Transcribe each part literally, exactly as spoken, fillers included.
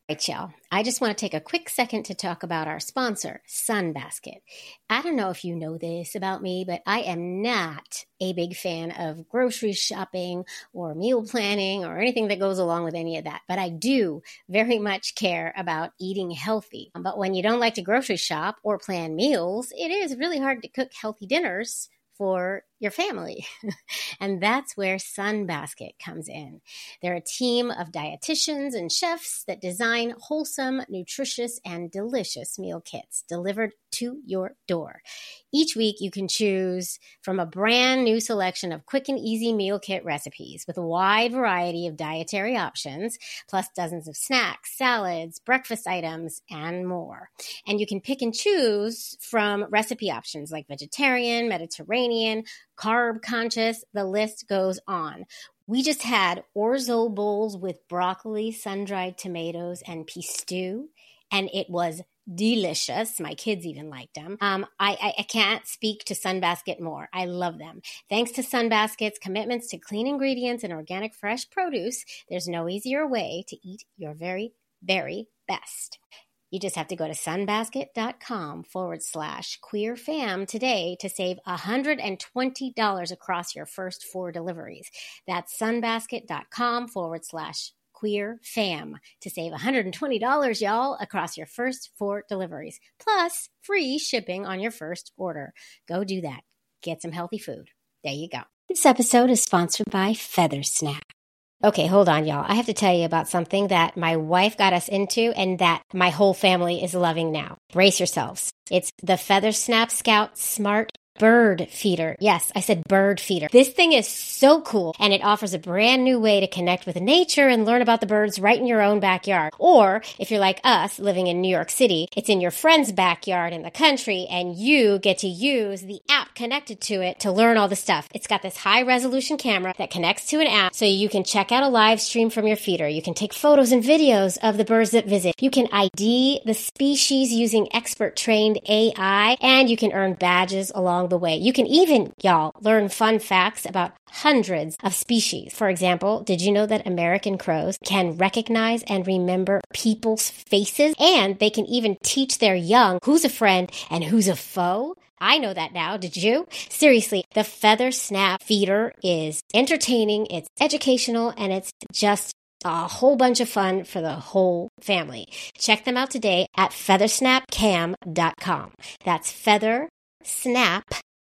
Right, y'all. I just want to take a quick second to talk about our sponsor, Sunbasket. I don't know if you know this about me, but I am not a big fan of grocery shopping or meal planning or anything that goes along with any of that. But I do very much care about eating healthy. But when you don't like to grocery shop or plan meals, it is really hard to cook healthy dinners for your family. And that's where Sunbasket comes in. They're a team of dietitians and chefs that design wholesome, nutritious, and delicious meal kits delivered to your door. Each week, you can choose from a brand new selection of quick and easy meal kit recipes with a wide variety of dietary options, plus dozens of snacks, salads, breakfast items, and more. And you can pick and choose from recipe options like vegetarian, Mediterranean, carb conscious, the list goes on. We just had orzo bowls with broccoli, sun-dried tomatoes, and pea stew, and it was delicious. My kids even liked them. Um, I, I, I can't speak to Sunbasket more. I love them. Thanks to Sunbasket's commitments to clean ingredients and organic fresh produce, there's no easier way to eat your very, very best. You just have to go to sunbasket.com forward slash queer fam today to save one hundred twenty dollars across your first four deliveries. That's sunbasket.com forward slash queer fam to save one hundred twenty dollars, y'all, across your first four deliveries, plus free shipping on your first order. Go do that. Get some healthy food. There you go. This episode is sponsored by Feather Snap. Okay, hold on, y'all. I have to tell you about something that my wife got us into and that my whole family is loving now. Brace yourselves. It's the Feather Snap Scout Smart Bird Feeder. Yes, I said bird feeder. This thing is so cool, and it offers a brand new way to connect with nature and learn about the birds right in your own backyard. Or, if you're like us, living in New York City, it's in your friend's backyard in the country, and you get to use the app connected to it to learn all the stuff. It's got this high-resolution camera that connects to an app, so you can check out a live stream from your feeder. You can take photos and videos of the birds that visit. You can I D the species using expert-trained A I, and you can earn badges along the way. You can even, y'all, learn fun facts about hundreds of species. For example, did you know that American crows can recognize and remember people's faces? And they can even teach their young who's a friend and who's a foe? I know that now. Did you? Seriously, the Feather Snap Feeder is entertaining, it's educational, and it's just a whole bunch of fun for the whole family. Check them out today at feather snap cam dot com. That's feather snap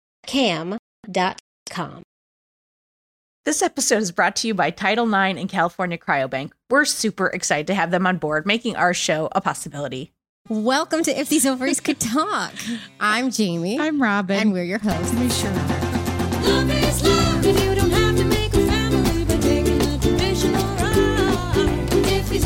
cam dot com. This episode is brought to you by Title nine and California Cryobank. We're super excited to have them on board, making our show a possibility. Welcome to If These Ovaries Could Talk. I'm Jamie. I'm Robin. And we're your hosts. We sure are. Love is love if you don't have to make a family by taking a traditional route. If these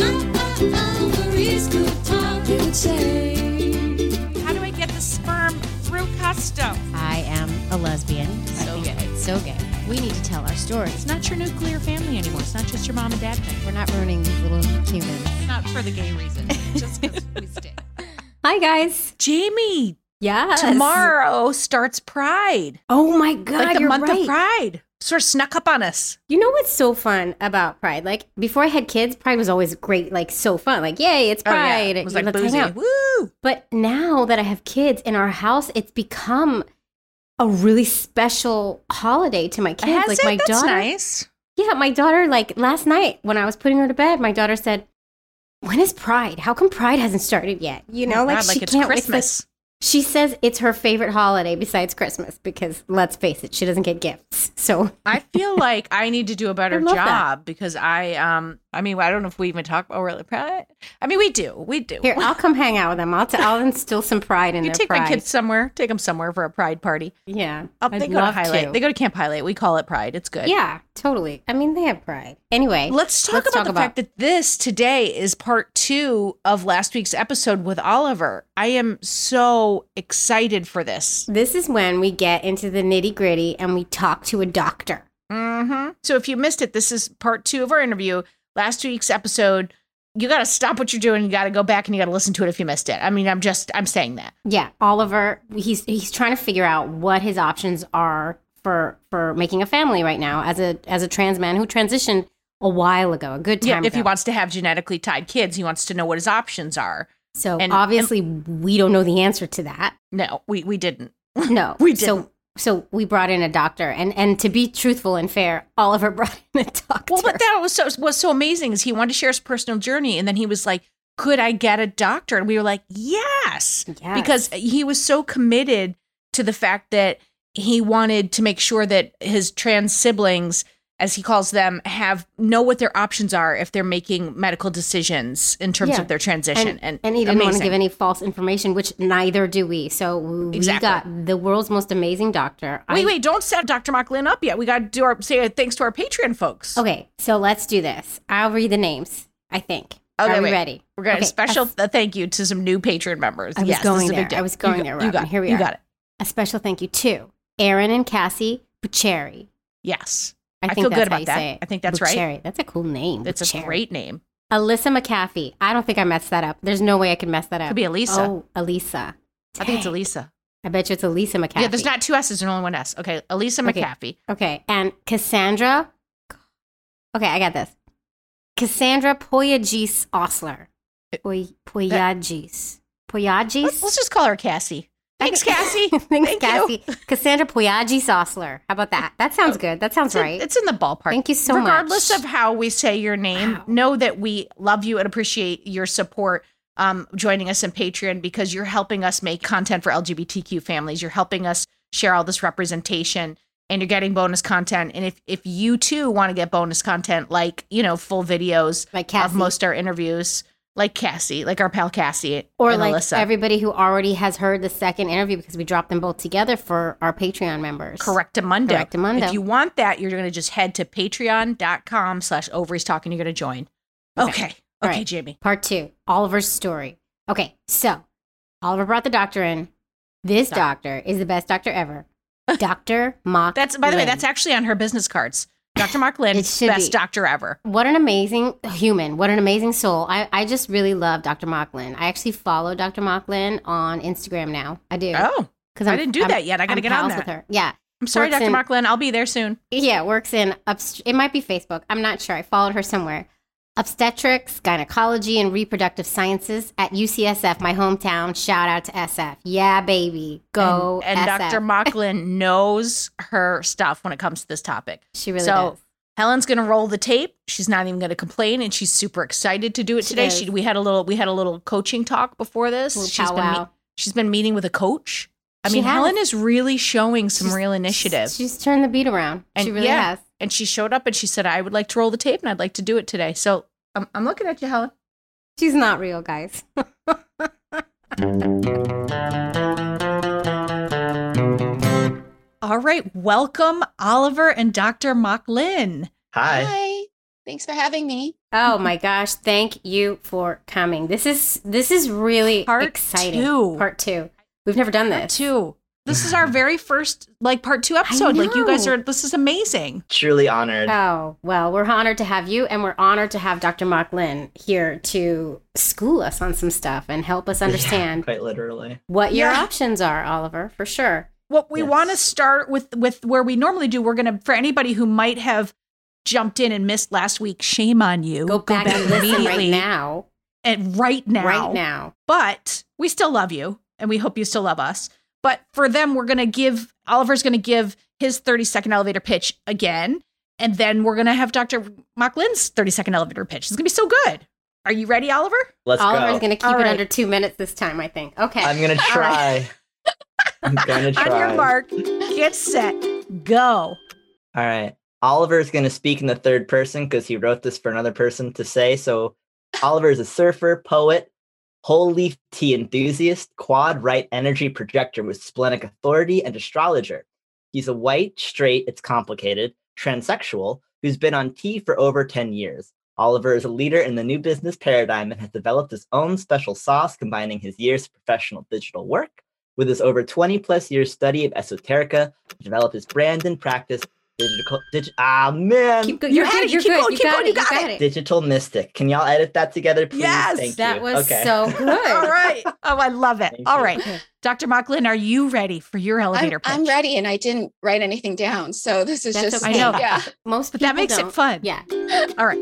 ovaries could talk, they would say. How do I get the sperm through custom? I am a lesbian. So I think gay. It's so gay. We need to tell our stories. It's not your nuclear family anymore. It's not just your mom and dad thing. We're not ruining these little humans. Not for the gay reason. Just because we stay. Hi, guys. Jamie, Yes. tomorrow starts Pride. Oh, my God. Like the you're month right. of Pride. Sort of snuck up on us. You know what's so fun about Pride? Like, before I had kids, Pride was always great, like, so fun. Like, yay, it's Pride. Oh, yeah. It was like Let's hang boozy. out. Woo! But now that I have kids in our house, it's become a really special holiday to my kids. Has like it? my That's daughter, nice. yeah, my daughter. Like last night when I was putting her to bed, my daughter said, "When is Pride? How come Pride hasn't started yet?" You know, Oh, like God, she like it's can't. Christmas. It's like, she says it's her favorite holiday besides Christmas because let's face it, she doesn't get gifts. So I feel like I need to do a better I love job that. because I, um, I mean, I don't know if we even talk about really Pride. I mean, we do, we do. here, I'll come hang out with them. I'll, t- I'll instill some pride in you their take pride. my kids somewhere, take them somewhere for a Pride party. Yeah, Oh, I'd they go to love Highlight. They go to Camp Highlight. We call it Pride. It's good. Yeah, totally. I mean, they have pride. Anyway, Let's talk let's about talk the about- fact that this today is part two of last week's episode with Oliver. I am so excited for this. this is when we get into the nitty gritty and we talk to a doctor. Mm-hmm. So if you missed it, this is part two of our interview. Last week's episode, you got to stop what you're doing. You got to go back and you got to listen to it if you missed it. I mean, I'm just, I'm saying that. Yeah, Oliver, he's he's trying to figure out what his options are for for making a family right now as a as a trans man who transitioned a while ago, a good time Yeah, ago. if he wants to have genetically tied kids, he wants to know what his options are. So and- obviously we don't know the answer to that. No, we, we didn't. No. We So didn't. so we brought in a doctor, and and to be truthful and fair, Oliver brought in a doctor. Well, but that was so was so amazing is he wanted to share his personal journey, and then he was like, "Could I get a doctor?" And we were like, "Yes," Yes. because he was so committed to the fact that he wanted to make sure that his trans siblings, as he calls them, have know what their options are if they're making medical decisions in terms Yeah. of their transition. and, And and he didn't want to amazing. give any false information, which neither do we. So we Exactly. got the world's most amazing doctor. Wait, I- wait! Don't set Doctor Mocklin up yet. We got to do our say thanks to our Patreon folks. Okay, so let's do this. I'll read the names, I think. Okay, Are we wait. ready? We're going to Okay, special a- uh, thank you to some new Patreon members. I was yes, going this is a there. big deal. I was going you there, Got, you Robin. got, Here we you are. got it. A special thank you to Aaron and Cassie Bucheri. Yes, I I think feel that's good how about you that. say it. I think that's right. Bucheri. That's a cool name. It's a Bucheri. great name. Alyssa McAfee. I don't think I messed that up. There's no way I could mess that up. Could be Elisa. Oh, Elisa. I think it's Dang. Elisa. I bet you it's Elisa McAfee. Yeah, there's not two S's, there's only one S. Okay, Elisa Okay. McAfee. Okay, and Cassandra. Okay, I got this. Cassandra Poyagis Osler. Poy, Poyagis. Poyagis? Let's, let's just call her Cassie. Thanks, Cassie. Thanks, Thank you. Cassie. Cassandra Poyagis Osler. How about that? That sounds good. That sounds It's, right. it's in the ballpark. Thank you so Regardless much. of how we say your name, Wow. know that we love you and appreciate your support um, joining us in Patreon because you're helping us make content for L G B T Q families. You're helping us share all this representation and you're getting bonus content. And if, if you too want to get bonus content, like, you know, full videos Like Cassie. of most our interviews, like Cassie, like our pal Cassie or and like Alyssa. everybody who already has heard the second interview because we dropped them both together for our Patreon members. Correctamundo. Correctamundo. If you want that, you're going to just head to patreon.com slash ovaries talk and you're going to join. Okay. Okay, All right. Jamie. Part two, Oliver's story. Okay, so Oliver brought the doctor in. This Doc- doctor is the best doctor ever. Doctor Mock. That's, by the way, Lynn. that's actually on her business cards. Doctor Mark Lynn, It should best be. doctor ever. What an amazing human. What an amazing soul. I, I just really love Doctor Mocklin. I actually follow Doctor Mocklin on Instagram now. I do. Oh, Because I didn't do that yet. I gotta I'm get on pals that. with her. Yeah. I'm sorry, Works Doctor in- Mark Lynn. I'll be there soon. Yeah, works in, obst- it might be Facebook. I'm not sure. I followed her somewhere. Obstetrics, gynecology, and reproductive sciences at U C S F, my hometown. Shout out to S F. Yeah, baby. Go And, and S F. Doctor Mark Lynn knows her stuff when it comes to this topic. She really So, does. Helen's gonna roll the tape. She's not even gonna complain, and she's super excited to do it She today. is. She we had a little we had a little coaching talk before this. Little She's been powwow. she's been meeting with a coach. I She mean, has. Helen is really showing some She's- real initiative. She's turned the beat around. she really yeah, has. And she showed up and she said, "I would like to roll the tape, and I'd like to do it today." So I'm I'm looking at you, Helen. She's not real, guys. All right, welcome Oliver and Doctor Mocklin. Hi. Hi. Thanks for having me. Oh my gosh, thank you for coming. This is this is really Part exciting. two. Part two. We've never done this. Two. This is our very first like part two episode. Like you guys know. are. This is amazing. Truly honored. Oh, well, we're honored to have you, and we're honored to have Doctor Mark Lynn here to school us on some stuff and help us understand Quite literally. what your Yeah. options are, Oliver, for sure. What we Yes. want to start with with where we normally do. We're gonna for anybody who might have jumped in and missed last week. Shame on you. Go back and listen right now. and right now. Right now. But we still love you and we hope you still love us. But for them, we're going to give, Oliver's going to give his thirty second elevator pitch again. And then we're going to have Doctor Mocklin's thirty second elevator pitch. It's going to be so good. Are you ready, Oliver? Let's Oliver's go. going to keep All it right. under two minutes this time, I think. Okay. I'm gonna All try. I'm gonna try. On your mark, get set, go. All right. Oliver's gonna speak in the third person because he wrote this for another person to say. So Oliver is a surfer, poet, whole leaf tea enthusiast, quad right energy projector with splenic authority, and astrologer. He's a white, straight, it's complicated, transsexual who's been on tea for over ten years. Oliver is a leader in the new business paradigm and has developed his own special sauce, combining his years of professional digital work with his over twenty plus years study of esoterica to develop his brand and practice Digital, dig, ah, man. Keep go- You you're had good. it. You're Keep good. going, You keep got going, it. you You got got it. it. Digital Mystic. Can y'all edit that together, please? Yes, Thank That you. was okay. so good. All right. Oh, I love it. Thank All you. right. Okay. Doctor Mocklin, are you ready for your I'm, elevator pitch? I'm ready, and I didn't write anything down, so this is That's just okay. I know. yeah. Most But people that makes don't. it fun. Yeah. All right.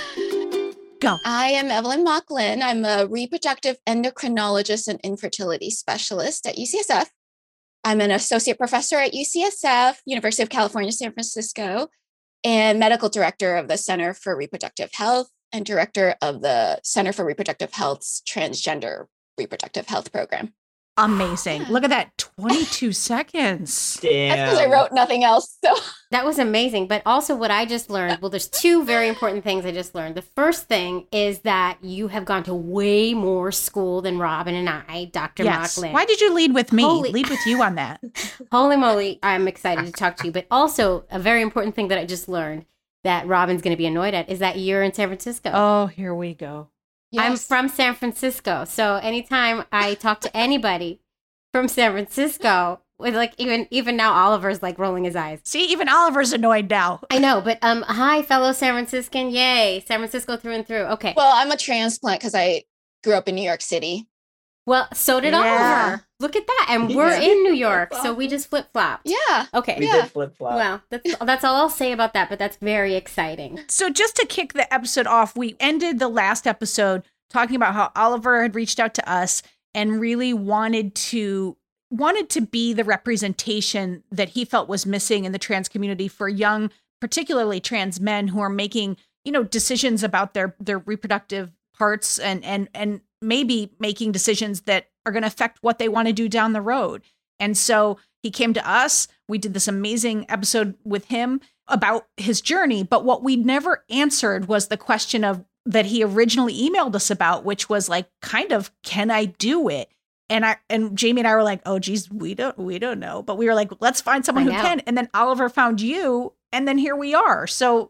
Go. I am Evelyn Mocklin. I'm a reproductive endocrinologist and infertility specialist at U C S F. I'm an associate professor at U C S F, University of California, San Francisco, and medical director of the Center for Reproductive Health and director of the Center for Reproductive Health's Transgender Reproductive Health Program. Amazing. Look at that. twenty-two seconds. Damn. That's because I wrote nothing else. So That was amazing. But also, what I just learned, well, there's two very important things I just learned. The first thing is that you have gone to way more school than Robin and I, Doctor Yes. Mocklin. Why did you lead with me? Holy- Lead with you on that. Holy moly, I'm excited to talk to you. But also, a very important thing that I just learned that Robin's going to be annoyed at is that you're in San Francisco. Oh, here we go. I'm yes. from San Francisco. So anytime I talk to anybody from San Francisco, with like even even now Oliver's like rolling his eyes. See, even Oliver's annoyed now. I know, but um hi fellow San Franciscan. Yay. San Francisco through and through. Okay. Well, I'm a transplant because I grew up in New York City. Well, so did Yeah. Oliver. Look at that. And we're Yeah. in New York, so we just flip-flopped. Yeah. Okay. We Yeah. did flip flop. Well, that's that's all I'll say about that, but that's very exciting. So just to kick the episode off, we ended the last episode talking about how Oliver had reached out to us and really wanted to wanted to be the representation that he felt was missing in the trans community for young, particularly trans men who are making, you know, decisions about their their reproductive parts and and and maybe making decisions that are going to affect what they want to do down the road. And so he came to us. We did this amazing episode with him about his journey, but what we never answered was the question of that he originally emailed us about, which was like kind of, can I do it? And I and Jamie and I were like, oh geez, we don't we don't know. But we were like, let's find someone who Find out. can. And then Oliver found you, and then here we are. So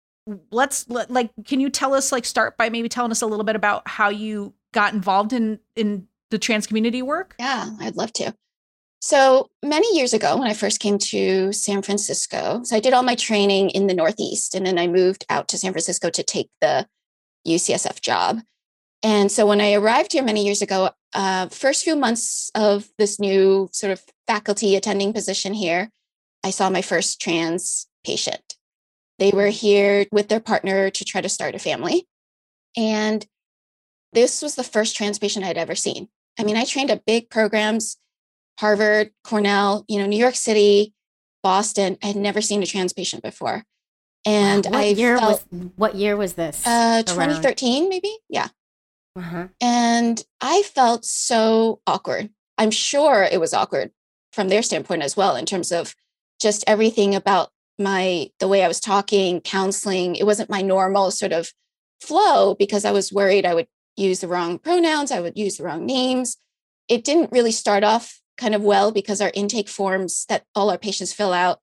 let's let, like, can you tell us, like, start by maybe telling us a little bit about how you got involved in in the trans community work? Yeah, I'd love to. So many years ago, when I first came to San Francisco, so I did all my training in the Northeast, and then I moved out to San Francisco to take the U C S F job. And so when I arrived here many years ago, uh, first few months of this new sort of faculty attending position here, I saw my first trans patient. They were here with their partner to try to start a family. And this was the first trans patient I'd ever seen. I mean, I trained at big programs, Harvard, Cornell, you know, New York City, Boston. I had never seen a trans patient before. And what I year felt, was what year was this? uh, around? twenty thirteen, maybe. Yeah. Uh-huh. And I felt so awkward. I'm sure it was awkward from their standpoint as well, in terms of just everything about my, the way I was talking, counseling. It wasn't my normal sort of flow because I was worried I would use the wrong pronouns, I would use the wrong names. It didn't really start off kind of well because our intake forms that all our patients fill out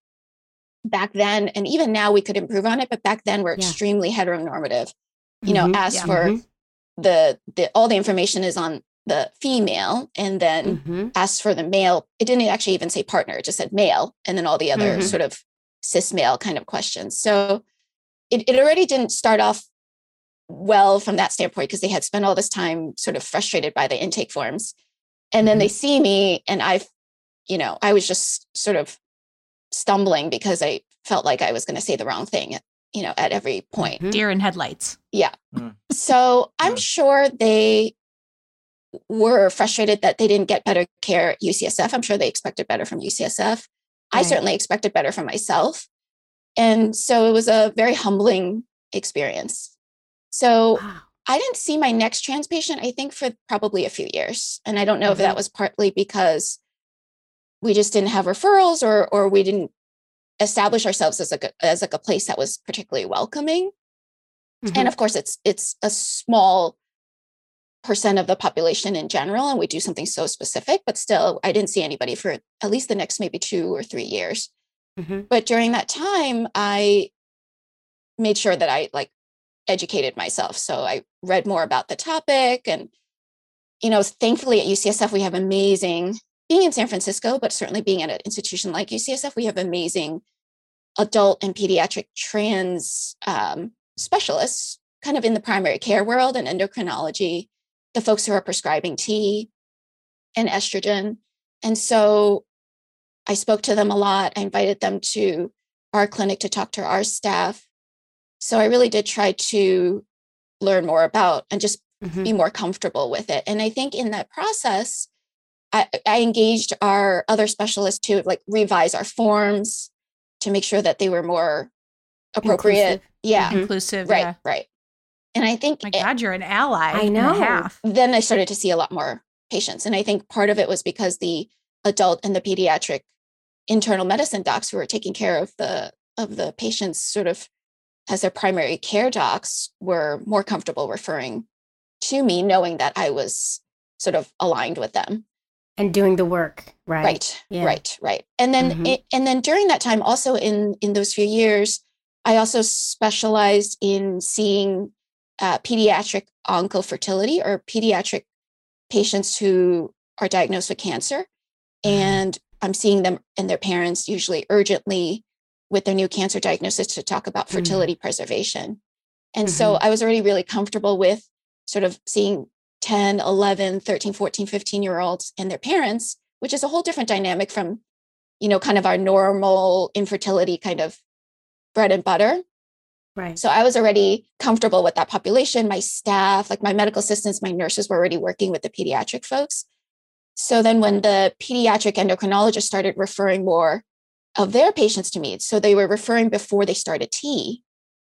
back then, and even now we could improve on it, but back then were Yeah. extremely heteronormative. You know, Mhm. ask Yeah. for Mhm. the, the all the information is on the female, and then Mhm. asked for the male. It didn't actually even say partner, it just said male, and then all the other Mhm. sort of cis male kind of questions. So it, it already didn't start off well from that standpoint because they had spent all this time sort of frustrated by the intake forms. And then they see me, and I've, you know, I was just sort of stumbling because I felt like I was going to say the wrong thing, you know, at every point. Mhm. Deer in headlights. Yeah. Mm. So I'm Mm. sure they were frustrated that they didn't get better care at U C S F. I'm sure they expected better from U C S F. I Right. certainly expected better from myself. And so it was a very humbling experience. So Wow. I didn't see my next trans patient, I think, for probably a few years. And I don't know if Mhm. that was partly because we just didn't have referrals, or or we didn't establish ourselves as like a, as like a place that was particularly welcoming. Mhm. And of course, it's it's a small percent of the population in general, and we do something so specific, but still, I didn't see anybody for at least the next maybe two or three years. Mhm. But during that time, I made sure that I like educated myself. So I read more about the topic, and, you know, thankfully at U C S F, we have amazing, being in San Francisco, but certainly being at an institution like U C S F, we have amazing adult and pediatric trans um, specialists, kind of in the primary care world and endocrinology, the folks who are prescribing T and estrogen. And so I spoke to them a lot. I invited them to our clinic to talk to our staff. So I really did try to learn more about and just Mhm. be more comfortable with it. And I think in that process, I, I engaged our other specialists to like revise our forms to make sure that they were more appropriate. Inclusive. Yeah. Mhm. Inclusive. Right. Yeah. Right. And I think My it- God, you're an ally. I and a know. half. then I started to see a lot more patients. And I think part of it was because the adult and the pediatric internal medicine docs who were taking care of the of the patients sort of as their primary care docs were more comfortable referring to me, knowing that I was sort of aligned with them. And doing the work, right? Right, Yeah. right, right. And then Mhm. it, and then during that time, also in in those few years, I also specialized in seeing uh, pediatric oncofertility or pediatric patients who are diagnosed with cancer, and I'm seeing them and their parents usually urgently with their new cancer diagnosis to talk about Mm. fertility preservation. And so I was already really comfortable with sort of seeing ten, eleven, thirteen, fourteen, fifteen year olds and their parents, which is a whole different dynamic from, you know, kind of our normal infertility kind of bread and butter. Right. So I was already comfortable with that population. My staff, like my medical assistants, my nurses were already working with the pediatric folks. So then when the pediatric endocrinologist started referring more of their patients to me, so they were referring before they started T,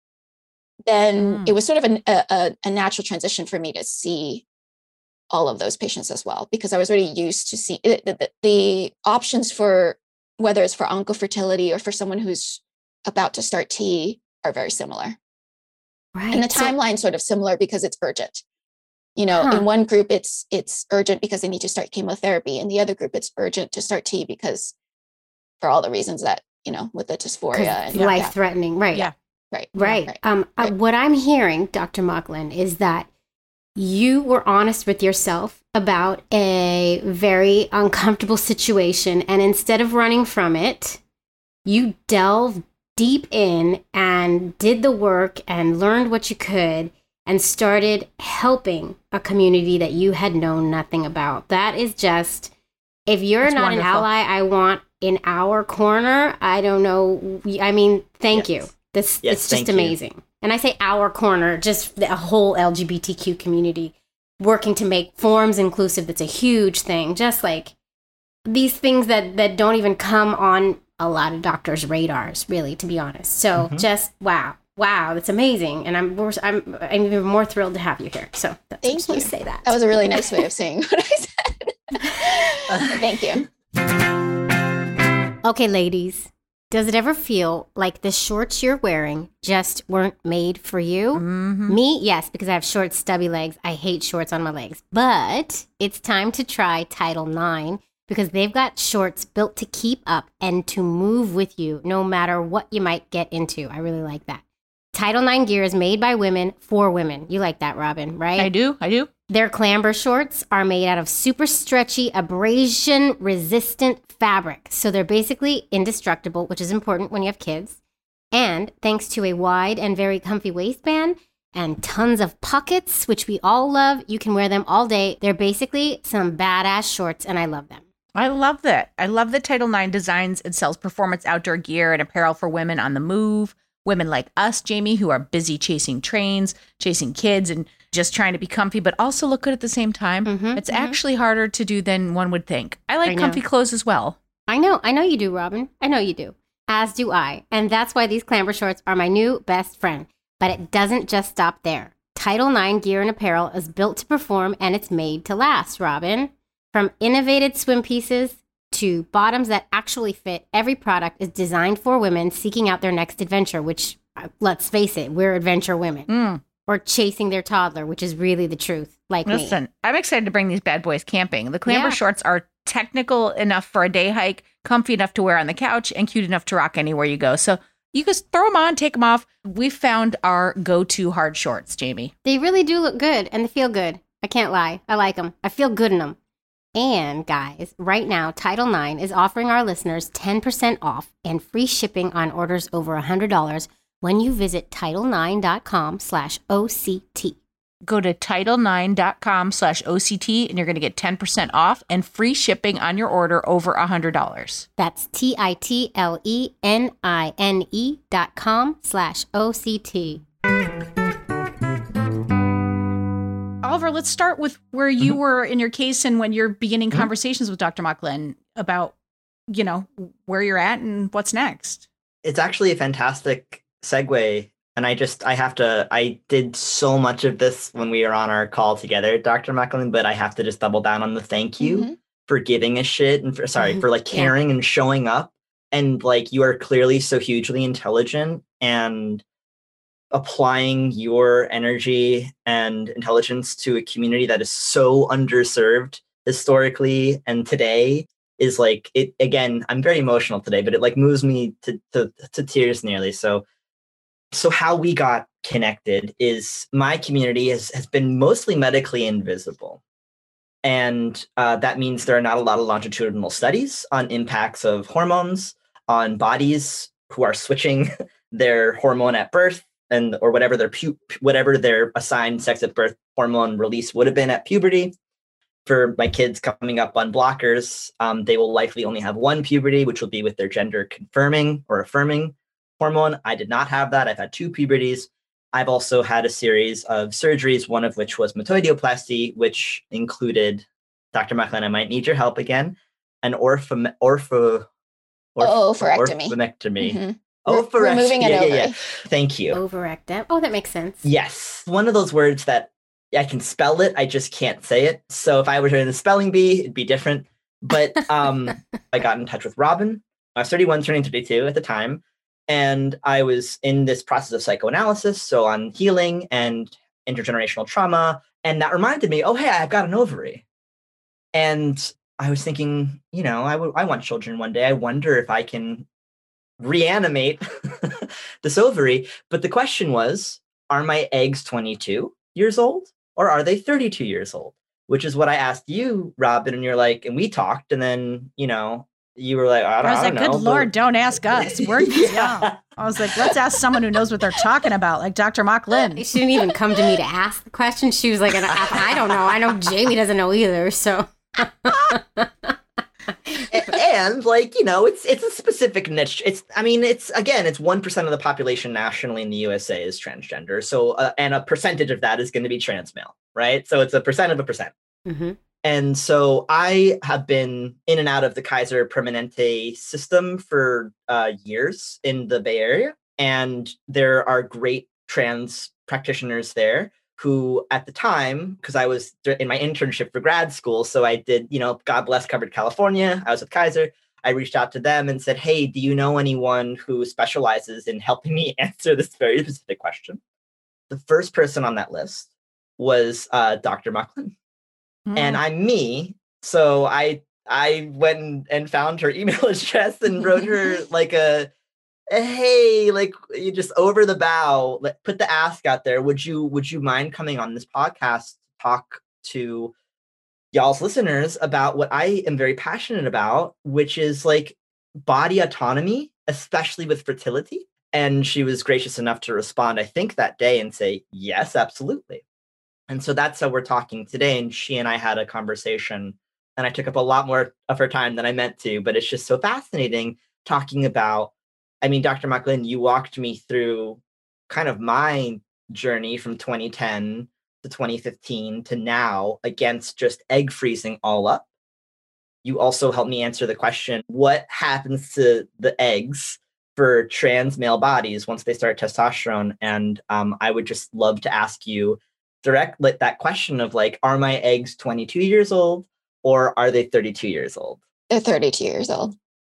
then Mm. it was sort of an, a, a, a natural transition for me to see all of those patients as well, because I was already used to see the, the, the options for whether it's for oncofertility or for someone who's about to start T are very similar. Right. And the So- timeline's sort of similar because it's urgent. You know, Huh. in one group it's it's urgent because they need to start chemotherapy. In the other group, it's urgent to start T because for all the reasons that, you know, with the 'cause dysphoria and it's life yeah, threatening. Right. Yeah. right. Right. right. Um, uh, right. what I'm hearing, Doctor Mocklin, is that you were honest with yourself about a very uncomfortable situation. And instead of running from it, you delved deep in and did the work and learned what you could and started helping a community that you had known nothing about. That is just, if you're That's not wonderful. an ally, I want in our corner. I don't know. I mean, thank Yes. you. This Yes, it's just thank you. amazing. And I say our corner, just the whole L G B T Q community working to make forms inclusive. That's a huge thing. Just like these things that that don't even come on a lot of doctors' radars, really, to be honest. So Mhm. just wow, wow, that's amazing. And I'm we're, I'm I'm even more thrilled to have you here. So that's, I Thank just want you. to say that. That was a really nice way of saying what I said. Thank you. Okay, ladies, does it ever feel like the shorts you're wearing just weren't made for you? Mhm. Me, yes, because I have short, stubby legs. I hate shorts on my legs. But it's time to try Title nine because they've got shorts built to keep up and to move with you no matter what you might get into. I really like that. Title nine gear is made by women for women. You like that, Robin, right? I do. I do. Their clamber shorts are made out of super stretchy, abrasion resistant fabric. So they're basically indestructible, which is important when you have kids. And thanks to a wide and very comfy waistband and tons of pockets, which we all love, you can wear them all day. They're basically some badass shorts, and I love them. I love that. I love that Title nine designs and sells performance outdoor gear and apparel for women on the move. Women like us, Jamie, who are busy chasing trains, chasing kids, and just trying to be comfy, but also look good at the same time. Mhm, It's mhm. actually harder to do than one would think. I like I know. comfy clothes as well. I know, I know you do, Robin. I know you do. As do I. And that's why these clamber shorts are my new best friend. But it doesn't just stop there. Title nine gear and apparel is built to perform and it's made to last, Robin. From innovated swim pieces to bottoms that actually fit, every product is designed for women seeking out their next adventure, which, uh, let's face it, we're adventure women. Mm. Or chasing their toddler, which is really the truth, like me. Listen, I'm excited to bring these bad boys camping. The clamber Yeah. shorts are technical enough for a day hike, comfy enough to wear on the couch, and cute enough to rock anywhere you go. So you just throw them on, take them off. We found our go-to hard shorts, Jamie. They really do look good and they feel good. I can't lie. I like them. I feel good in them. And guys, right now, Title nine is offering our listeners ten percent off and free shipping on orders over one hundred dollars when you visit title nine dot com slash O C T. Go to title nine dot com slash O C T and you're going to get ten percent off and free shipping on your order over one hundred dollars. That's T I T L E N I N E dot com slash O C T. Oliver, let's start with where you Mhm. were in your case and when you're beginning Mhm. conversations with Doctor Mocklin about, you know, where you're at and what's next. It's actually a fantastic segue. And I just, I have to, I did so much of this when we were on our call together, Doctor Mocklin, but I have to just double down on the thank you Mhm. for giving a shit and for, sorry, Mhm. for like Yeah. caring and showing up. And like, you are clearly so hugely intelligent and applying your energy and intelligence to a community that is so underserved historically and today is like it again. I'm very emotional today, but it like moves me to to, to tears nearly. So so how we got connected is my community has, has been mostly medically invisible. And uh, that means there are not a lot of longitudinal studies on impacts of hormones on bodies who are switching their hormone at birth and or whatever their pu- whatever their assigned sex at birth hormone release would have been at puberty. For my kids coming up on blockers, um, they will likely only have one puberty, which will be with their gender confirming or affirming hormone. I did not have that. I've had two puberties. I've also had a series of surgeries, one of which was metoidioplasty, which included, Doctor Mocklin, I might need your help again, an orpho, orpho, Oh, oophorectomy. orphorectomy. Mhm. Oh, Re- removing an yeah, yeah, ovary. yeah. Thank you. Overrectum. Oh, that makes sense. Yes. One of those words that I can spell it, I just can't say it. So if I were in the spelling bee, it'd be different. But um, I got in touch with Robin. I was thirty-one, turning thirty-two at the time. And I was in this process of psychoanalysis, so on healing and intergenerational trauma. And that reminded me, oh, hey, I've got an ovary. And I was thinking, you know, I would I want children one day. I wonder if I can reanimate this ovary. But the question was, are my eggs twenty-two years old or are they thirty-two years old? Which is what I asked you, Robin, and you're like, and we talked, and then, you know, you were like, I don't, I was I like, don't know. good Lord, don't ask us. We're Yeah. yeah. I was like, let's ask someone who knows what they're talking about, like Doctor Mocklin. She didn't even come to me to ask the question. She was like, I don't know. I know Jamie doesn't know either. So. And like, you know, it's it's a specific niche. It's I mean, it's again, it's one percent of the population nationally in the U S A is transgender. So uh, and a percentage of that is going to be trans male, right? So it's a percent of a percent. Mm-hmm. And so I have been in and out of the Kaiser Permanente system for uh, years in the Bay Area. And there are great trans practitioners there who at the time, because I was in my internship for grad school, so I did, you know, God bless covered California. I was with Kaiser. I reached out to them and said, hey, do you know anyone who specializes in helping me answer this very specific question? The first person on that list was uh, Doctor Mocklin. Mm. And I'm me. So I I went and, and found her email address and wrote her like a, hey, like you just over the bow, let, put the ask out there. Would you would you mind coming on this podcast to talk to y'all's listeners about what I am very passionate about, which is like body autonomy, especially with fertility? And she was gracious enough to respond, I think, that day and say, yes, absolutely. And so that's how we're talking today. And she and I had a conversation, and I took up a lot more of her time than I meant to, but it's just so fascinating talking about, I mean, Doctor Mocklin, you walked me through kind of my journey from twenty ten to twenty fifteen to now against just egg freezing all up. You also helped me answer the question, what happens to the eggs for trans male bodies once they start testosterone? And um, I would just love to ask you direct like, that question of like, are my eggs twenty-two years old or are they thirty-two years old? They're thirty-two years old.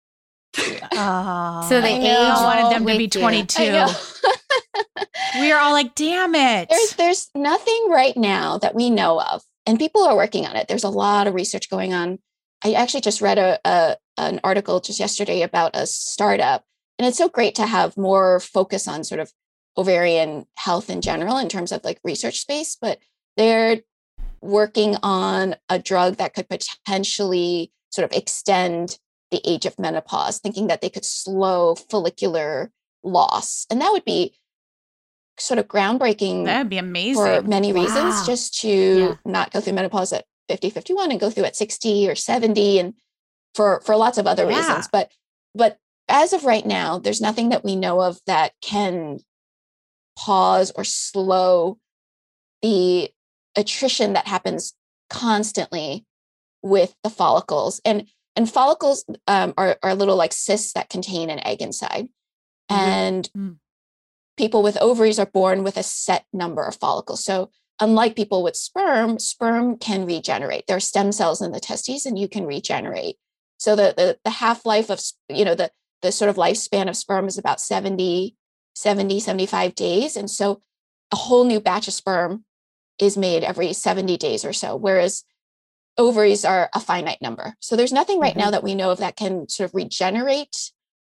Oh, So they I know. age I wanted them to with be you. twenty-two. I know. We are all like, damn it. There's there's nothing right now that we know of, and people are working on it. There's a lot of research going on. I actually just read a, a an article just yesterday about a startup, and it's so great to have more focus on sort of ovarian health in general in terms of like research space. But they're working on a drug that could potentially sort of extend the age of menopause, thinking that they could slow follicular loss. And that would be sort of groundbreaking That'd be amazing. for many Wow. reasons, just to Yeah. not go through menopause at fifty, fifty-one and go through at sixty or seventy, and for, for lots of other Yeah. reasons. But, but as of right now, there's nothing that we know of that can pause or slow the attrition that happens constantly with the follicles. And and follicles um, are, are little like cysts that contain an egg inside. And Mm. people with ovaries are born with a set number of follicles. So unlike people with sperm, sperm can regenerate. There are stem cells in the testes and you can regenerate. So the the, the half-life of, you know, the, the sort of lifespan of sperm is about seventy, seventy, seventy-five days. And so a whole new batch of sperm is made every seventy days or so, whereas ovaries are a finite number. So there's nothing right Mhm. now that we know of that can sort of regenerate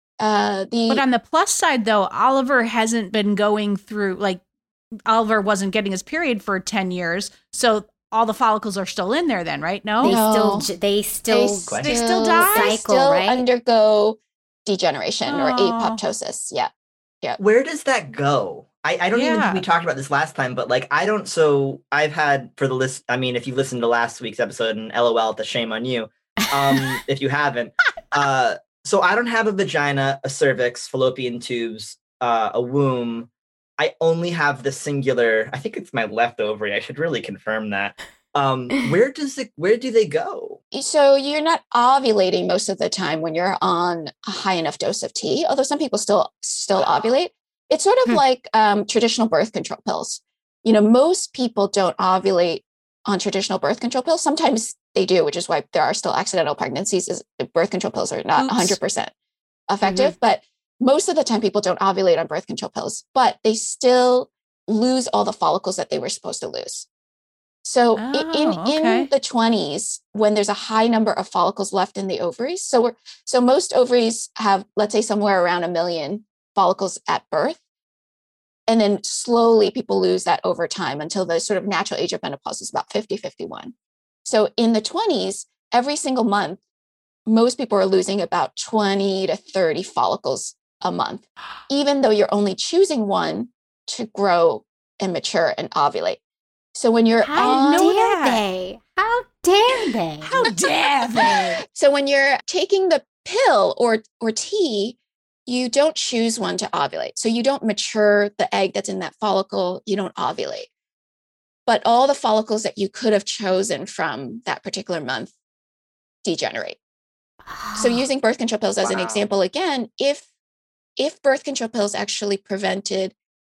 uh, the. But on the plus side, though, Oliver hasn't been going through, like, Oliver wasn't getting his period for ten years. So all the follicles are still in there then, right? No? They No. still j- they still they They still die? they Cycle, still right? undergo degeneration or Oh. apoptosis. Yeah. Where does that go? I, I don't even Yeah. think we talked about this last time, but like I don't. So I've had for the list. I mean, if you listened to last week's episode, and LOL, the shame on you. Um, if you haven't, uh, so I don't have a vagina, a cervix, fallopian tubes, uh, a womb. I only have the singular. I think it's my left ovary. I should really confirm that. Um, where does it? Where do they go? So you're not ovulating most of the time when you're on a high enough dose of tea, although some people still still ovulate. It's sort of Hmm. like um, traditional birth control pills. You know, most people don't ovulate on traditional birth control pills. Sometimes they do, which is why there are still accidental pregnancies. Is birth control pills are not Oops. one hundred percent effective, but most of the time people don't ovulate on birth control pills, but they still lose all the follicles that they were supposed to lose. So i- in Oh, okay. in the twenties, when there's a high number of follicles left in the ovaries, so we're so most ovaries have, let's say, somewhere around a million follicles at birth, and then slowly people lose that over time until the sort of natural age of menopause is about fifty, fifty-one. So in the twenties, every single month, most people are losing about twenty to thirty follicles a month, even though you're only choosing one to grow and mature and ovulate. So when you're How on, know dare that. they? How dare they? How dare they? so when you're taking the pill or or tea, you don't choose one to ovulate. So you don't mature the egg that's in that follicle. You don't ovulate. But all the follicles that you could have chosen from that particular month degenerate. So using birth control pills as an Wow. example again, if if birth control pills actually prevented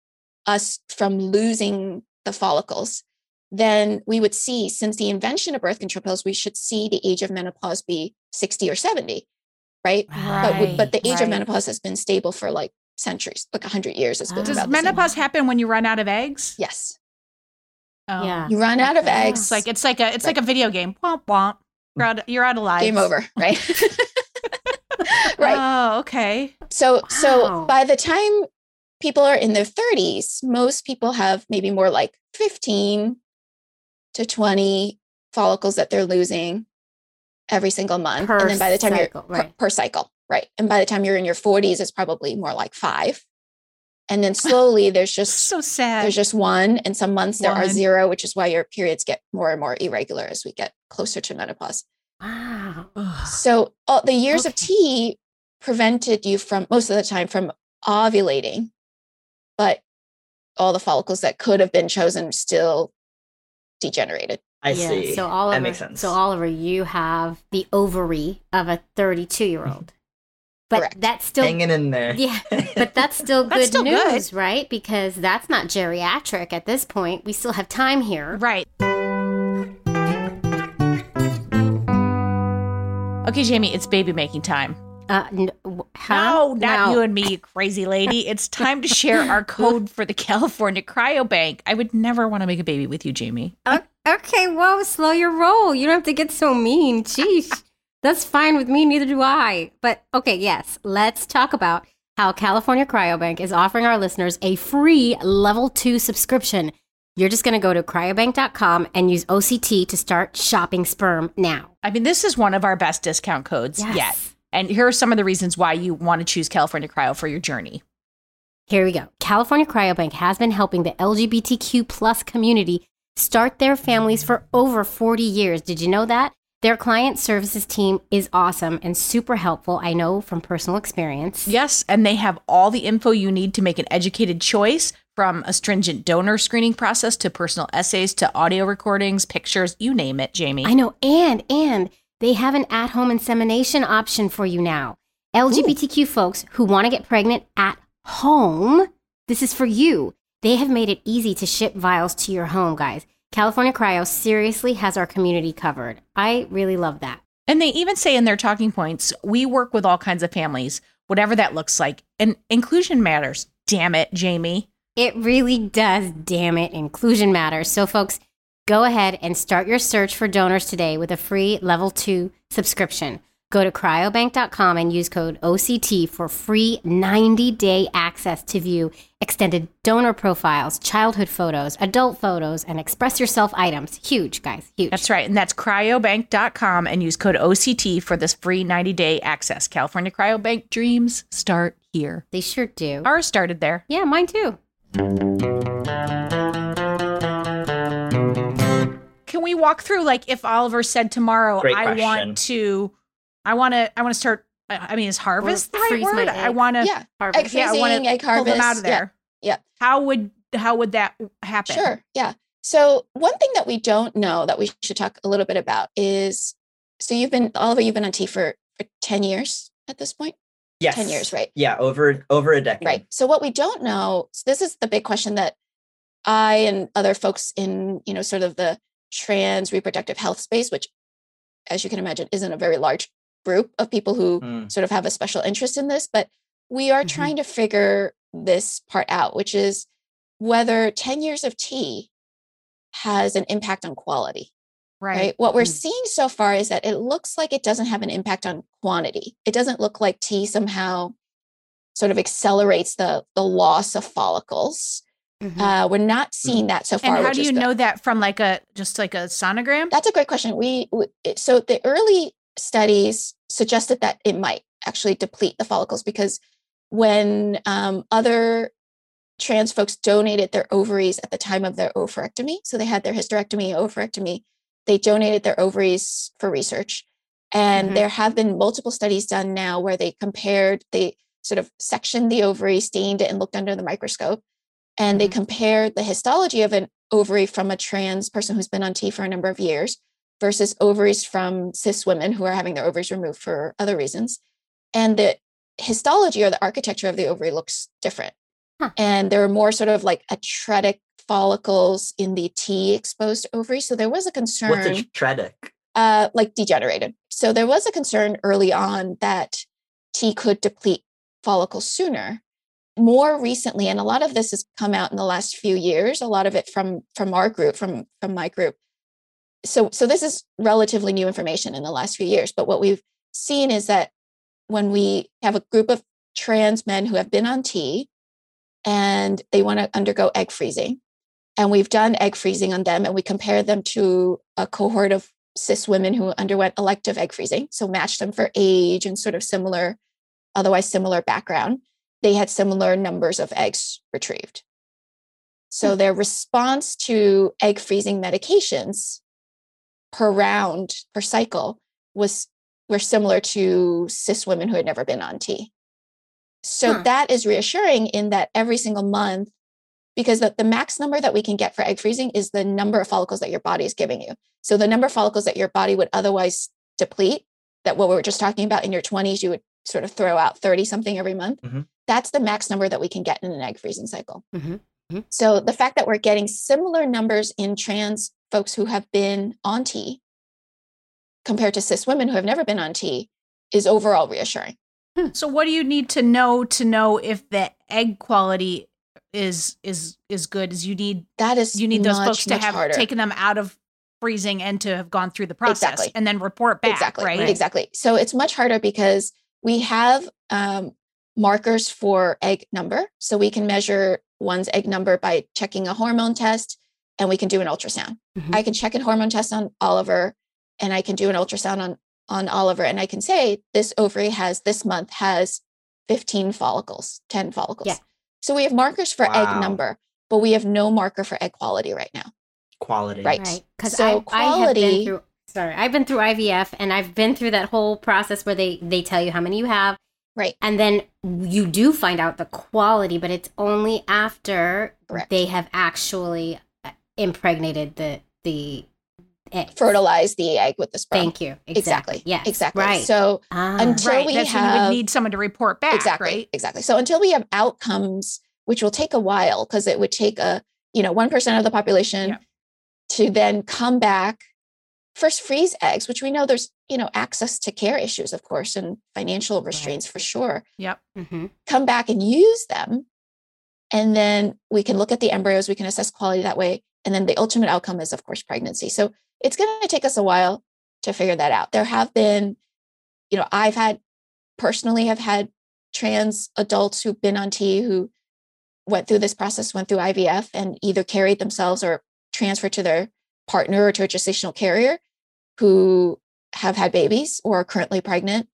us from losing the follicles, then we would see, since the invention of birth control pills, we should see the age of menopause be sixty or seventy, right? But we, but the age right. of menopause has been stable for like centuries, like one hundred years. It's been Does Does about the same. menopause happen when you run out of eggs? Yes. Oh. Yeah. You run out of Okay. eggs, It's like it's like a it's like a video game. Womp womp. You're out, you're out of lives. game over, right? Right. Oh, okay. So so Wow. by the time people are in their thirties, most people have maybe more like fifteen to twenty follicles that they're losing every single month. Per and then by the time cycle, you're right. per, per cycle, right? And by the time you're in your forties, it's probably more like five. And then slowly there's just So sad. there's just one, and some months there are One. zero, which is why your periods get more and more irregular as we get closer to menopause. Wow. Ugh. So all the years of Okay. tea prevented you from most of the time from ovulating, but all the follicles that could have been chosen still degenerated. I Yeah, see. So Oliver, that makes sense. So Oliver, you have the ovary of a thirty-two-year-old, but Correct. that's still Hanging in there. yeah, but that's still That's good still good. news, right? Because that's not geriatric at this point. We still have time here. Right. Okay, Jamie, it's baby making time. Uh, n- w- huh? No, not No. you and me, you crazy lady. It's time to share our code for the California Cryobank. I would never want to make a baby with you, Jamie. O- Okay, whoa, slow your roll. You don't have to get so mean. Sheesh. That's fine with me, neither do I. But okay, yes, let's talk about how California Cryobank is offering our listeners a free level two subscription You're just going to go to cryobank dot com and use O C T to start shopping sperm now. I mean, this is one of our best discount codes Yes. yet. And here are some of the reasons why you want to choose California Cryo for your journey. Here we go. California Cryobank has been helping the L G B T Q plus community start their families for over forty years. Did you know that? Their client services team is awesome and super helpful. I know from personal experience. Yes, and they have all the info you need to make an educated choice, from a stringent donor screening process to personal essays to audio recordings, pictures, you name it, Jamie. I know. And, and they have an at-home insemination option for you now. L G B T Q folks who want to get pregnant at home, this is for you. They have made it easy to ship vials to your home, guys. California Cryo seriously has our community covered. I really love that. And they even say in their talking points, we work with all kinds of families, whatever that looks like. And inclusion matters. Damn it, Jamie. It really does, damn it. Inclusion matters. So, folks, go ahead and start your search for donors today with a free level two subscription. Go to cryobank dot com and use code O C T for free ninety-day access to view extended donor profiles, childhood photos, adult photos, and express yourself items. Huge, guys, huge. That's right. And that's cryobank dot com and use code O C T for this free ninety-day access. California Cryobank dreams start here. They sure do. Ours started there. Yeah, mine too. Can we walk through, like, if Oliver said tomorrow, Great I question. want to, I want to, I want to start, I I mean, is harvest the Or right freeze my word? I egg. want to, Yeah. Harvest. Egg yeah, I freezing, want to egg pull harvest. them out of Yeah. there. yeah. How would, how would that happen? Sure. Yeah. So one thing that we don't know that we should talk a little bit about is, so you've been, Oliver, you've been on T for, for ten years at this point? Yes. ten years, right? Yeah, over over a decade. Right. So what we don't know, so this is the big question that I and other folks in, you know, sort of the trans reproductive health space, which, as you can imagine, isn't a very large group of people who Mm. sort of have a special interest in this, but we are Mhm. trying to figure this part out, which is whether ten years of T has an impact on quality. Right. Right. What we're Mm. seeing so far is that it looks like it doesn't have an impact on quantity. It doesn't look like T somehow sort of accelerates the the loss of follicles. Mhm. Uh, we're not seeing that so far. And how which do is you good. know that from like a, just like a sonogram? That's a great question. We, we so the early studies suggested that it might actually deplete the follicles, because when um, other trans folks donated their ovaries at the time of their oophorectomy, so they had their hysterectomy, oophorectomy, they donated their ovaries for research. And Mhm. there have been multiple studies done now where they compared, they sort of sectioned the ovary, stained it, and looked under the microscope. And they Mhm. compared the histology of an ovary from a trans person who's been on T for a number of years versus ovaries from cis women who are having their ovaries removed for other reasons. And the histology or the architecture of the ovary looks different. Huh. And there are more sort of like atretic follicles in the T exposed ovary. So there was a concern, What's a tredic? uh, like degenerated. So there was a concern early on that T could deplete follicles sooner. More recently, and a lot of this has come out in the last few years, a lot of it from from our group, from from my group. So so this is relatively new information in the last few years. But what we've seen is that when we have a group of trans men who have been on T and they want to undergo egg freezing, and we've done egg freezing on them, and we compare them to a cohort of cis women who underwent elective egg freezing, so matched them for age and sort of similar, otherwise similar background, they had similar numbers of eggs retrieved. So their response to egg freezing medications per round, per cycle, was were similar to cis women who had never been on T. So Huh. that is reassuring in that every single month, because the, the max number that we can get for egg freezing is the number of follicles that your body is giving you. So the number of follicles that your body would otherwise deplete, that what we were just talking about in your twenties, you would sort of throw out thirty something every month. Mhm. That's the max number that we can get in an egg freezing cycle. Mhm. Mhm. So the fact that we're getting similar numbers in trans folks who have been on T compared to cis women who have never been on T is overall reassuring. So what do you need to know to know if the egg quality is is is good? Is you need That is you need those much, folks to much have harder. taken them out of freezing and to have gone through the process Exactly. and then report back, exactly right? Exactly. So it's much harder because we have um, markers for egg number. So we can measure one's egg number by checking a hormone test. and we can do an ultrasound. Mhm. I can check a hormone test on Oliver, and I can do an ultrasound on, on Oliver, and I can say this ovary has this month has fifteen follicles, ten follicles. Yeah. So we have markers for Wow. egg number, but we have no marker for egg quality right now. Quality. Right. Right. Because So I, I have quality- been through sorry, I've been through I V F and I've been through that whole process where they, they tell you how many you have. Right. And then you do find out the quality, but it's only after Correct. they have actually impregnated the the egg. Fertilize the egg with the sperm. Thank you. Exactly. Exactly. Yes. Exactly. Right. So Ah. until Right. we That's when you have would need someone to report back, exactly, right? exactly. So until we have outcomes, which will take a while, because it would take a you know one percent of the population Yeah. to then come back, first freeze eggs, which we know there's you know access to care issues, of course, and financial restraints for sure. Yep. Mhm. Come back and use them, and then we can look at the embryos, we can assess quality that way, and then the ultimate outcome is, of course, pregnancy. So it's going to take us a while to figure that out. There have been, you know, I've had personally have had trans adults who've been on T who went through this process, went through I V F, and either carried themselves or transferred to their partner or to a gestational carrier who have had babies or are currently pregnant.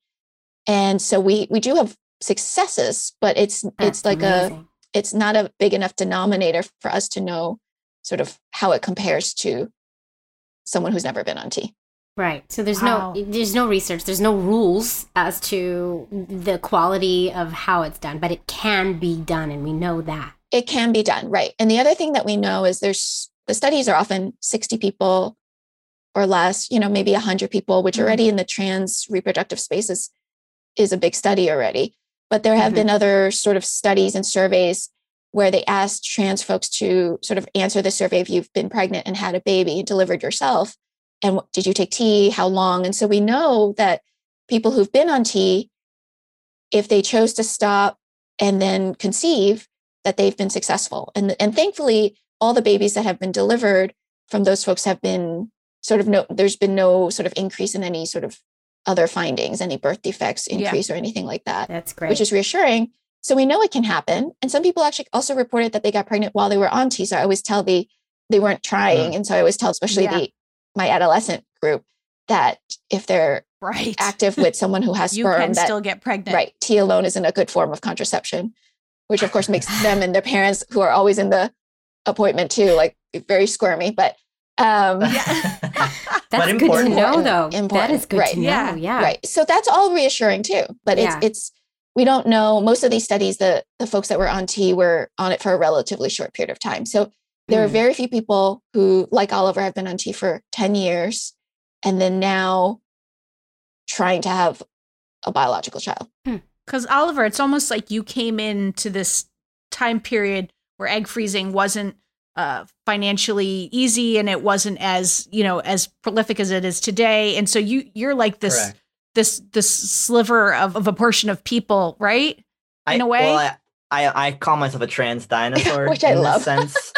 And so we we do have successes, but it's That's it's like a amazing. it's not a big enough denominator for us to know sort of how it compares to someone who's never been on T. Right. So there's Wow. no there's no research, there's no rules as to the quality of how it's done, but it can be done and we know that. It can be done, right? And the other thing that we know is there's the studies are often sixty people or less, you know, maybe one hundred people, which Mhm. already in the trans reproductive space is, is a big study already. But there have Mhm. been other sort of studies and surveys where they asked trans folks to sort of answer the survey if you've been pregnant and had a baby, delivered yourself, and what- did you take T, how long? And so we know that people who've been on T, if they chose to stop and then conceive, that they've been successful. And, and thankfully, all the babies that have been delivered from those folks have been sort of no, there's been no sort of increase in any sort of other findings, any birth defects Yeah. increase or anything like that, That's great. which is reassuring. So we know it can happen. And some people actually also reported that they got pregnant while they were on T. So I always tell the, they weren't trying. And so I always tell, especially Yeah. the, my adolescent group, that if they're Right. active with someone who has You sperm, can that still get pregnant. right, T alone isn't a good form of contraception, which of course makes them and their parents who are always in the appointment too, like very squirmy. But um, That's but good to important. know though. Important. That is good Right. to know. Yeah. Yeah. right, so that's all reassuring too. But it's Yeah. it's we don't know. Most of these studies, the the folks that were on T were on it for a relatively short period of time. So there are Mm. very few people who, like Oliver, have been on T for ten years, and then now trying to have a biological child. Because Oliver, it's almost like you came into this time period where egg freezing wasn't uh, financially easy and it wasn't as, you know, as prolific as it is today. And so you you're like this Correct. this this sliver of, of a portion of people, right? In I, a way? Well, I, I, I call myself a trans dinosaur. Which I in love. This sense.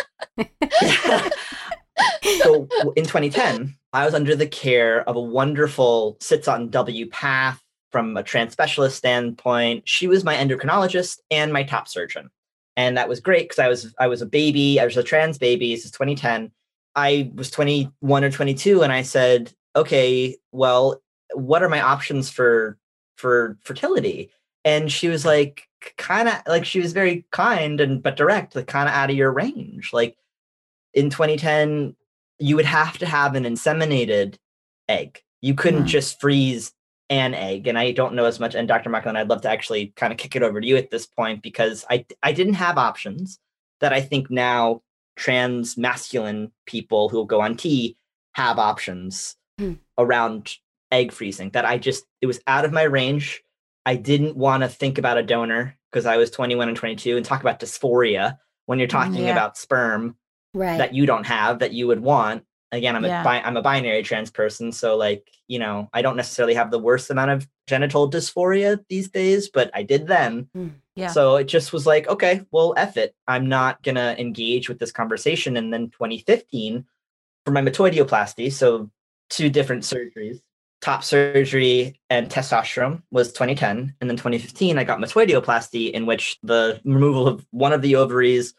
So in twenty ten, I was under the care of a wonderful sits on W path from a trans specialist standpoint. She was my endocrinologist and my top surgeon. And that was great because I was I was a baby. I was a trans baby. This is twenty ten. I was twenty-one or twenty-two, and I said, okay, well, what are my options for for fertility? And she was like, kind of like she was very kind and but direct, like kind of out of your range. Like in twenty ten, you would have to have an inseminated egg. You couldn't Mhm. just freeze an egg. And I don't know as much. And Doctor Macklin, I'd love to actually kind of kick it over to you at this point because I I didn't have options that I think now trans masculine people who will go on T have options Hmm. around egg freezing that I just, it was out of my range. I didn't want to think about a donor because I was twenty-one and twenty-two and talk about dysphoria when you're talking Yeah. about sperm Right. that you don't have that you would want. Again, I'm Yeah. a bi- I'm a binary trans person, so like, you know, I don't necessarily have the worst amount of genital dysphoria these days, but I did then. Yeah. So it just was like, okay, well, F it. I'm not gonna engage with this conversation. And then twenty fifteen, for my metoidioplasty, so two different surgeries, top surgery and testosterone was twenty ten, and then twenty fifteen I got metoidioplasty, in which the removal of one of the ovaries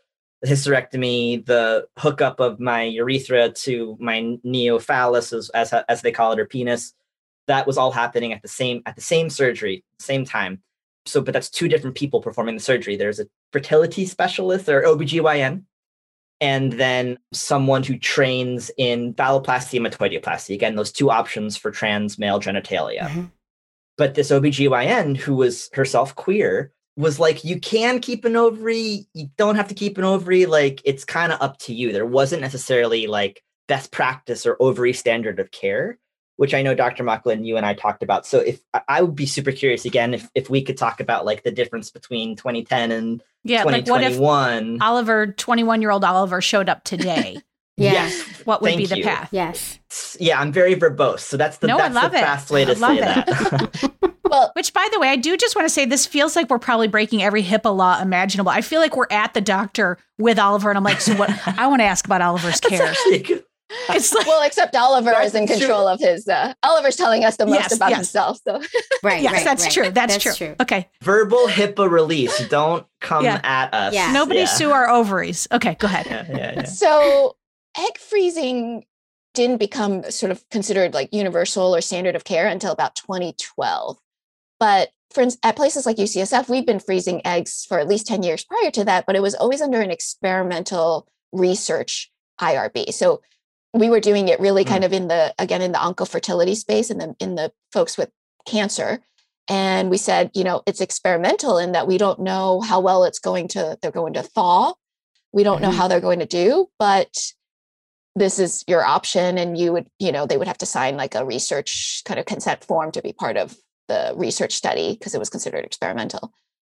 the hysterectomy, the hookup of my urethra to my neophallus, as, as as they call it, or penis, that was all happening at the same at the same surgery, same time. So, but that's two different people performing the surgery. There's a fertility specialist or O B G Y N, and then someone who trains in phalloplasty and metoidioplasty. Again, those two options for trans male genitalia. Mm-hmm. But this O B G Y N, who was herself queer, was like, you can keep an ovary, you don't have to keep an ovary. Like, it's kind of up to you. There wasn't necessarily like best practice or ovary standard of care, which I know Doctor Mocklin, you and I talked about. So if I would be super curious again, if, if we could talk about like the difference between twenty ten and Yeah, twenty twenty-one. Like what if Oliver, twenty-one-year-old Oliver showed up today? Yeah. Yes. What would Thank be the you. path? Yes. Yeah, I'm very verbose. So that's the, No, I that's love the it. fast way to I love say it. that. Well, Which, by the way, I do just want to say this feels like we're probably breaking every HIPAA law imaginable. I feel like we're at the doctor with Oliver, and I'm like, so what? I want to ask about Oliver's care. It's like, well, except Oliver That's is in true. control of his. Uh, Oliver's telling us the most Yes, about yes. himself. So Right. yes, right, that's right. true. That's, That's true. true. Okay. Verbal HIPAA release. Don't come Yeah. at us. Yeah. Nobody yeah. sue our ovaries. Okay, go ahead. Yeah, yeah, yeah. So egg freezing didn't become sort of considered like universal or standard of care until about twenty twelve. But for instance, at places like U C S F, we've been freezing eggs for at least ten years prior to that, but it was always under an experimental research I R B. So we were doing it really kind of in the, again, in the oncofertility space and then in the folks with cancer. And we said, you know, it's experimental in that we don't know how well it's going to, they're going to thaw. We don't know Mhm. how they're going to do, but this is your option. And you would, you know, they would have to sign like a research kind of consent form to be part of the research study because it was considered experimental.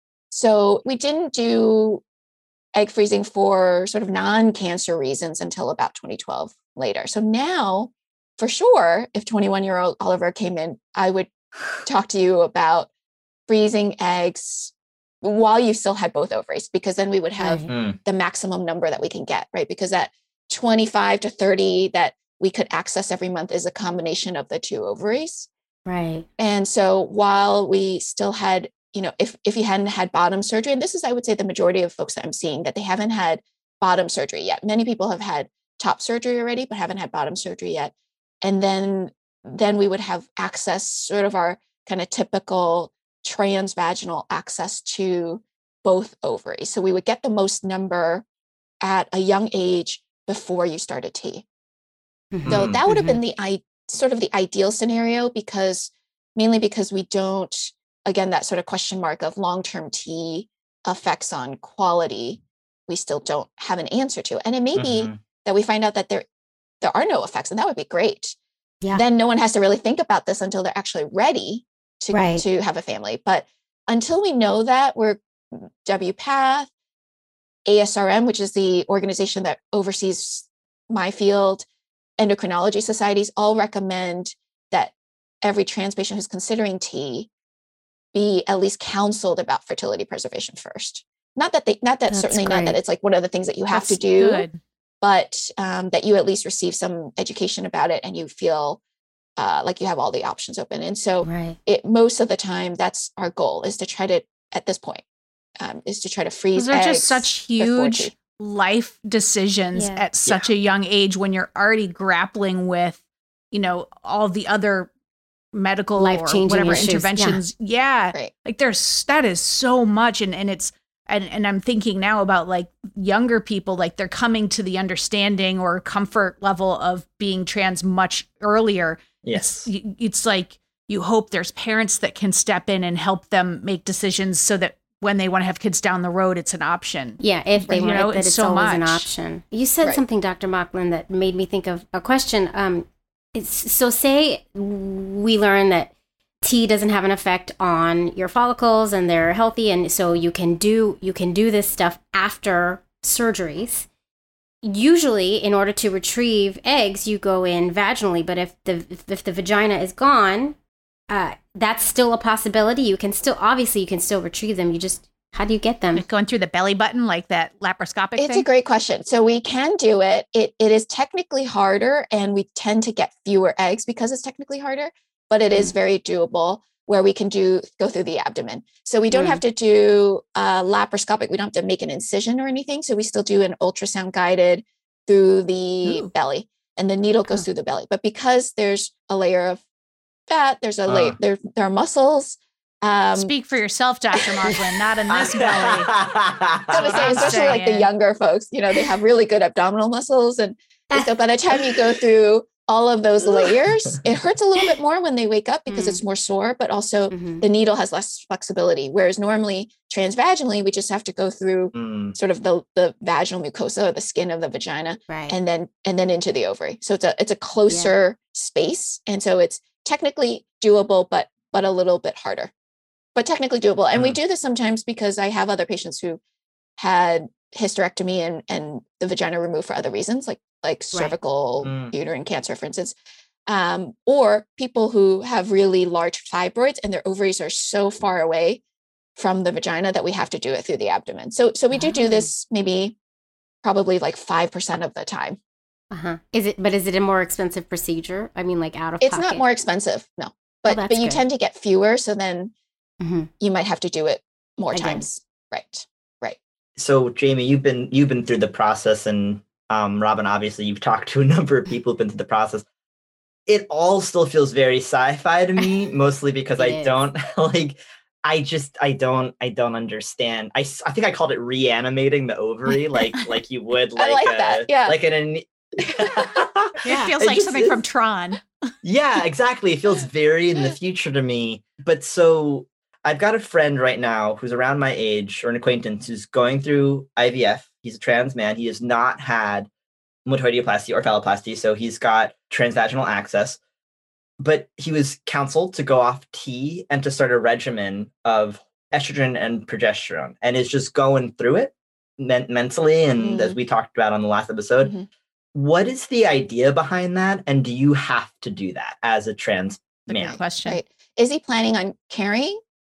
So we didn't do egg freezing for sort of non-cancer reasons until about twenty twelve later. So now, for sure, if twenty-one-year-old Oliver came in, I would talk to you about freezing eggs while you still had both ovaries, because then we would have Right. Mm. the maximum number that we can get, right? Because that twenty-five to thirty that we could access every month is a combination of the two ovaries. Right. And so while we still had, you know, if if you hadn't had bottom surgery, and this is, I would say, the majority of folks that I'm seeing, that they haven't had bottom surgery yet. Many people have had top surgery already, but haven't had bottom surgery yet. And then then we would have access, sort of our kind of typical transvaginal access to both ovaries. So we would get the most number at a young age before you started T. Mhm. So Mm. that would have Mhm. been the I sort of the ideal scenario, because mainly because we don't, again, that sort of question mark of long-term T effects on quality, we still don't have an answer to. And it may be Mhm. that we find out that there there are no effects, and that would be great. Yeah. Then no one has to really think about this until they're actually ready to, Right. to have a family. But until we know that, we're W PATH, A S R M, which is the organization that oversees my field, endocrinology societies, all recommend that every trans patient who's considering T be at least counseled about fertility preservation first. Not that they, not that That's certainly not that great. it's like one of the things that you have That's to do, good. but um, that you at least receive some education about it and you feel uh, like you have all the options open. And so Right. it, most of the time, that's our goal, is to try to, at this point, um, is to try to freeze Those are just eggs such before huge T. life decisions Yeah. at such a young age when you're already grappling with, you know, all the other medical or Life-changing whatever issues, yeah. interventions. Yeah. Right. Like there's, that is so much. And, and it's, and, and I'm thinking now about like younger people, like they're coming to the understanding or comfort level of being trans much earlier. Yes. It's, it's like you hope there's parents that can step in and help them make decisions so that when they want to have kids down the road, it's an option. Yeah, if they You want know, it, that it's it's, so always an much. option. You said Right. something, Doctor Mocklin, that made me think of a question. Um, it's, so say we learn that T doesn't have an effect on your follicles and they're healthy, and so you can do you can do this stuff after surgeries. Usually, in order to retrieve eggs, you go in vaginally. But if the if the vagina is gone, uh, that's still a possibility. You can still obviously you can still retrieve them. You just how do you get them? Like going through the belly button, like that laparoscopic It's thing. a great question. So we can do it. It it is technically harder, and we tend to get fewer eggs because it's technically harder, but it is very doable. where we can do go through the abdomen. So we don't Mm. have to do uh, laparoscopic. We don't have to make an incision or anything. So we still do an ultrasound guided through the Ooh. belly, and the needle goes Oh. through the belly. But because there's a layer of fat, there's a layer, Uh. there, there are muscles. Um, Speak for yourself, Doctor Mocklin, not in this belly. I was gonna say, I'm especially like the saying. younger folks, you know, they have really good abdominal muscles. And so by the time you go through all of those layers, it hurts a little bit more when they wake up because Mm. it's more sore, but also Mhm. the needle has less flexibility. Whereas normally transvaginally, we just have to go through Mm. sort of the, the vaginal mucosa or the skin of the vagina Right. and then and then into the ovary. So it's a it's a closer space. And so it's technically doable, but but a little bit harder. But technically doable. And we Mm. do this sometimes because I have other patients who had hysterectomy and, and the vagina removed for other reasons, like like cervical Mm. uterine cancer, for instance. Um, or people who have really large fibroids and their ovaries are so far away from the vagina that we have to do it through the abdomen. So so we do do Oh. this maybe probably like five percent of the time. Uh-huh. Is it, but is it a more expensive procedure? I mean, like out of It's pocket? not more expensive, no. But that's but you good. tend to get fewer, so then Mhm. you might have to do it more Again. times. Right. Right. So Jamie, you've been you've been through the process, and um, Robin, obviously, you've talked to a number of people who've been through the process. It all still feels very sci-fi to me, mostly because It I is. don't like. I just I don't I don't understand. I, s- I think I called it reanimating the ovary, like like you would I like like a, that, yeah. like an. an It feels It like just something from is. Tron. Yeah, exactly. It feels very in the future to me. But so I've got a friend right now who's around my age, or an acquaintance who's going through I V F. He's a trans man. He has not had metoidioplasty or phalloplasty, so he's got transvaginal access. But he was counseled to go off T and to start a regimen of estrogen and progesterone, and is just going through it men- mentally. And Mm. as we talked about on the last episode, Mhm. what is the idea behind that? And do you have to do that as a trans That's a man? good question. Right. Is he planning on carrying?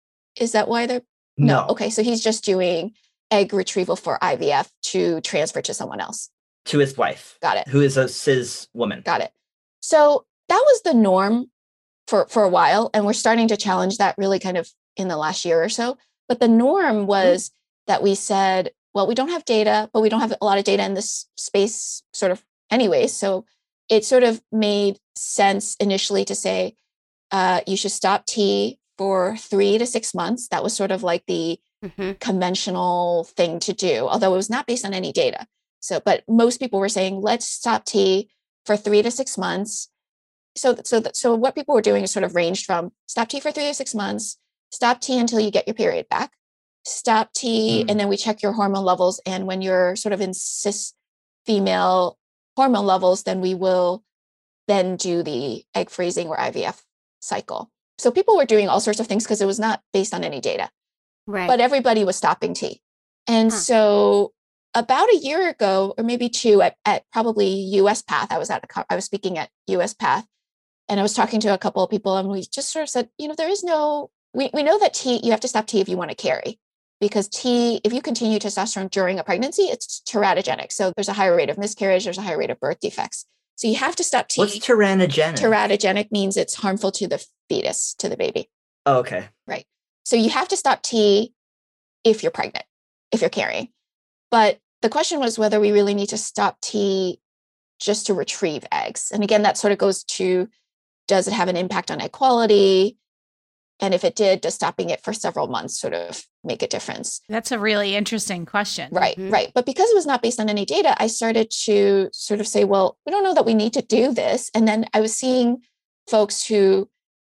Is that why they're No. Okay, so he's just doing egg retrieval for I V F to transfer to someone else. To his wife, Got it. who is a cis woman. Got it. So that was the norm for for a while, and we're starting to challenge that really kind of in the last year or so. But the norm was that we said, well, we don't have data, but we don't have a lot of data in this space sort of anyway. So it sort of made sense initially to say uh, you should stop T for three to six months. That was sort of like the Mhm. conventional thing to do, although it was not based on any data. So, but most people were saying, let's stop T for three to six months. So, so, that, so what people were doing is sort of ranged from stop T for three to six months, stop T until you get your period back, stop T, Hmm. and then we check your hormone levels. And when you're sort of in cis female hormone levels, then we will then do the egg freezing or I V F cycle. So people were doing all sorts of things because it was not based on any data, Right. but everybody was stopping T. And Huh. so about a year ago, or maybe two, at, at probably U S Path, I was at a, co- I was speaking at U S Path, and I was talking to a couple of people, and we just sort of said, you know, there is no, we, we know that T, you have to stop T if you want to carry, because T, if you continue testosterone during a pregnancy, it's teratogenic. So there's a higher rate of miscarriage, there's a higher rate of birth defects. So you have to stop T. What's tyrannogenic? Teratogenic means it's harmful to the fetus, to the baby. Oh, okay. Right. So you have to stop T if you're pregnant, if you're carrying. But the question was whether we really need to stop T just to retrieve eggs. And again, that sort of goes to, does it have an impact on egg quality? And if it did, does stopping it for several months sort of make a difference? That's a really interesting question. Right, Mhm. right. But because it was not based on any data, I started to sort of say, well, we don't know that we need to do this. And then I was seeing folks who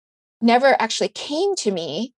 never actually came to me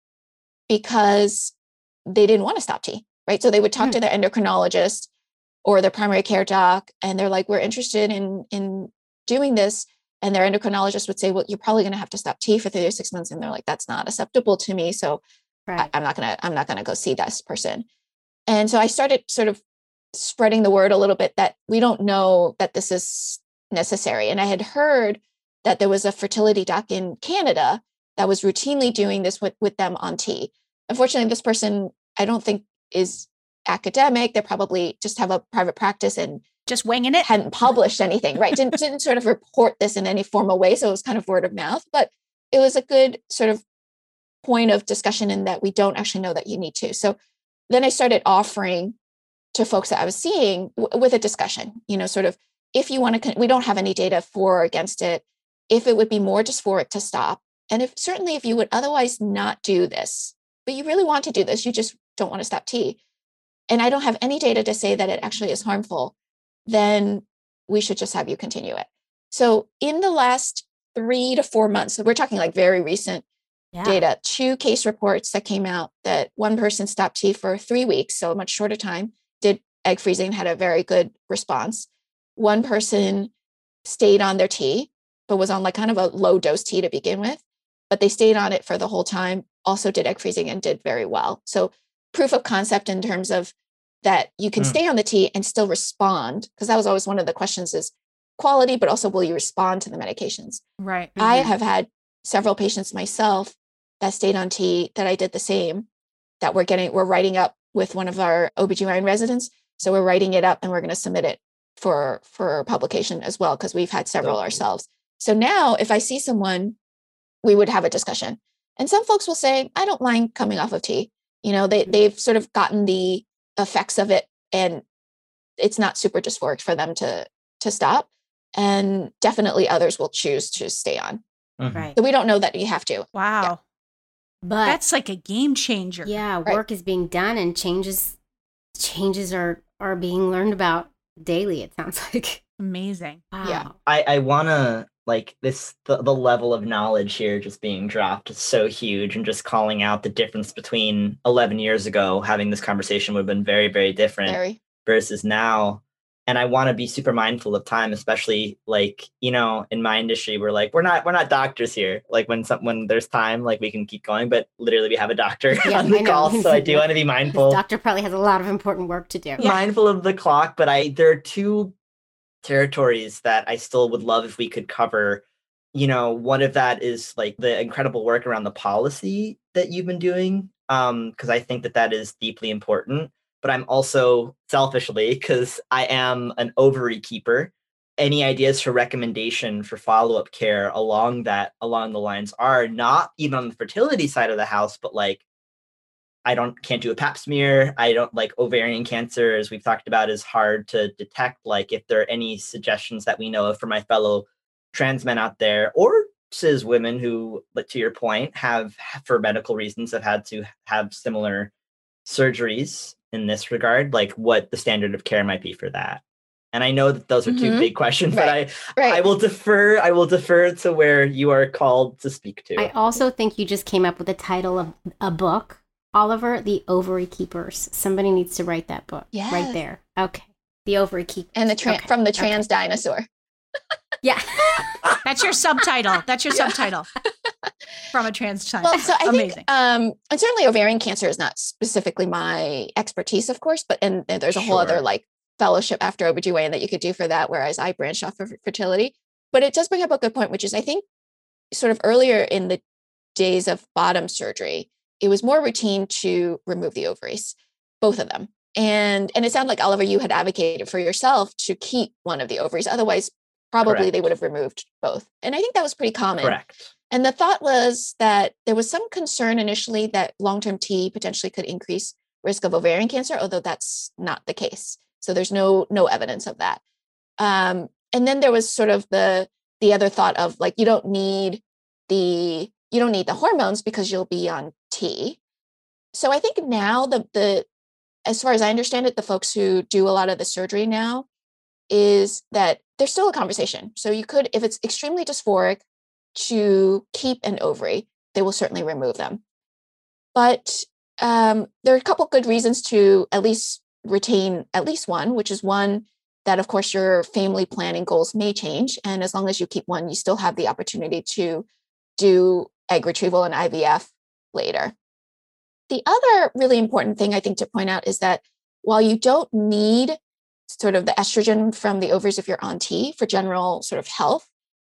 because they didn't want to stop T, right? So they would talk Hmm. to their endocrinologist or their primary care doc, and they're like, we're interested in, in doing this. And their endocrinologist would say, well, you're probably going to have to stop T for three to six months. And they're like, that's not acceptable to me. So I, Right. I'm not going to, I'm not going to go see this person. And so I started sort of spreading the word a little bit that we don't know that this is necessary. And I had heard that there was a fertility doc in Canada that was routinely doing this with, with them on T. Unfortunately, this person, I don't think is academic. They probably just have a private practice and Just winging it. hadn't published anything, right? Didn't, didn't sort of report this in any formal way. So it was kind of word of mouth, but it was a good sort of point of discussion in that we don't actually know that you need to. So then I started offering to folks that I was seeing w- with a discussion, you know, sort of, if you want to, con- we don't have any data for or against it, if it would be more dysphoric to stop. And if certainly if you would otherwise not do this, but you really want to do this, you just don't want to stop tea. And I don't have any data to say that it actually is harmful, then we should just have you continue it. So in the last three to four months, so we're talking like very recent Yeah. data, two case reports that came out that one person stopped tea for three weeks, so a much shorter time, did egg freezing, had a very good response. One person stayed on their tea, but was on like kind of a low dose tea to begin with, but they stayed on it for the whole time, also did egg freezing and did very well. So proof of concept in terms of that you can Mm. stay on the tea and still respond, because that was always one of the questions is quality, but also will you respond to the medications? Right. I Mhm. have had several patients myself that stayed on tea that I did the same, that we're getting, we're writing up with one of our O B G Y N residents. So we're writing it up and we're going to submit it for, for publication as well, because we've had several cool. ourselves. So now if I see someone, we would have a discussion. And some folks will say, I don't mind coming off of tea. You know, they, they've sort of gotten the effects of it and it's not super dysphoric for them to, to stop. And definitely others will choose to stay on. Mhm. Right. So we don't know that you have to. Wow. But That's like a game changer. yeah, Right. work is being done and changes changes are are being learned about daily, it sounds like. Amazing. Wow. Yeah. I, I wanna like this the, the level of knowledge here just being dropped is so huge, and just calling out the difference between eleven years ago, having this conversation would have been very, very different Very. versus now. And I want to be super mindful of time, especially like, you know, in my industry, we're like, we're not, we're not doctors here. Like when some, when there's time, like we can keep going, but literally we have a doctor Yeah, on the I know. call. So I do want to be This mindful, doctor probably has a lot of important work to do. mindful of the clock. But I, there are two territories that I still would love if we could cover. You know, one of that is like the incredible work around the policy that you've been doing. Um, because I think that that is deeply important. But I'm also selfishly, because I am an ovary keeper, any ideas for recommendation for follow-up care along that, along the lines are not even on the fertility side of the house, but like, I don't, can't do a pap smear. I don't like ovarian cancer, as we've talked about, is hard to detect. Like if there are any suggestions that we know of for my fellow trans men out there, or cis women who, but to your point, have, for medical reasons, have had to have similar surgeries in this regard, like what the standard of care might be for that. And I know that those are two Mhm. big questions, Right. but I Right. I will defer I will defer to where you are called to speak to. I also think you just came up with the title of a book, Oliver, The Ovary Keepers. Somebody needs to write that book Yes. right there. Okay. The Ovary Keepers. And the tra- Okay. from the Okay. trans dinosaur. Yeah. That's your subtitle. That's your subtitle. From a trans time. Well, so I Amazing. think, um, and certainly ovarian cancer is not specifically my expertise, of course, but and, and there's a whole other Sure. like fellowship after O B G Y N that you could do for that, whereas I branched off of fertility. But it does bring up a good point, which is I think sort of earlier in the days of bottom surgery, it was more routine to remove the ovaries, both of them. And and it sounded like, Oliver, you had advocated for yourself to keep one of the ovaries. Otherwise, probably Correct. they would have removed both. And I think that was pretty common. Correct. And the thought was that there was some concern initially that long-term tea potentially could increase risk of ovarian cancer, although that's not the case. So there's no no evidence of that. Um, and then there was sort of the the other thought of like you don't need the you don't need the hormones because you'll be on tea. So I think now the the as far as I understand it, the folks who do a lot of the surgery now is that there's still a conversation. So you could, if it's extremely dysphoric, to keep an ovary, they will certainly remove them. But um, there are a couple good reasons to at least retain at least one, which is one that, of course, your family planning goals may change. And as long as you keep one, you still have the opportunity to do egg retrieval and I V F later. The other really important thing I think to point out is that while you don't need sort of the estrogen from the ovaries if you're on T for general sort of health,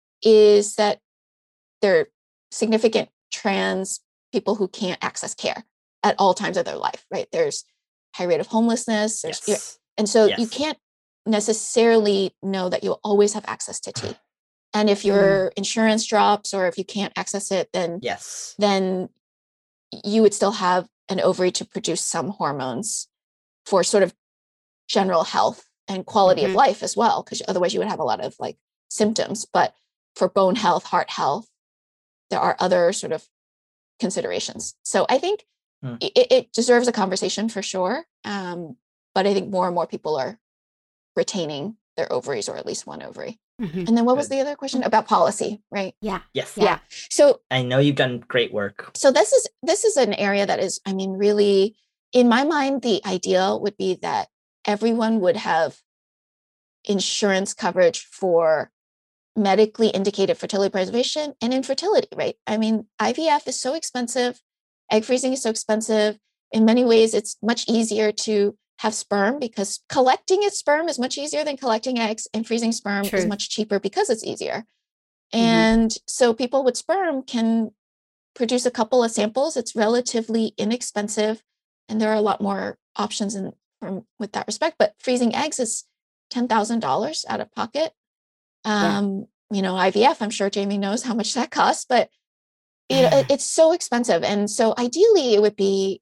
is that there are significant trans people who can't access care at all times of their life, right? There's high rate of homelessness. There's, Yes. And so you Yes. can't necessarily know that you'll always have access to tea. And if your insurance drops or if you can't access it, then Yes. then you would still have an ovary to produce some hormones for sort of general health and quality Mhm. of life as well, because otherwise you would have a lot of like symptoms. But for bone health, heart health, there are other sort of considerations. So I think Hmm. it, it deserves a conversation for sure. Um, but I think more and more people are retaining their ovaries, or at least one ovary. Mhm. And then what was Good. the other question about policy, right? Yeah. Yes. Yeah. Yeah. So I know you've done great work. so this is this is an area that is, I mean, really, in my mind, the ideal would be that everyone would have insurance coverage for medically indicated fertility preservation and infertility, right? I mean, I V F is so expensive, egg freezing is so expensive. In many ways, it's much easier to have sperm because collecting its sperm is much easier than collecting eggs, and freezing sperm is Truth. much cheaper because it's easier. And so people with sperm can produce a couple of samples. It's relatively inexpensive, and there are a lot more options in from, with that respect. But freezing eggs is ten thousand dollars out of pocket. Yeah. Um, you know, I V F, I'm sure Jamie knows how much that costs, but you know, it, it's so expensive. And so ideally it would be,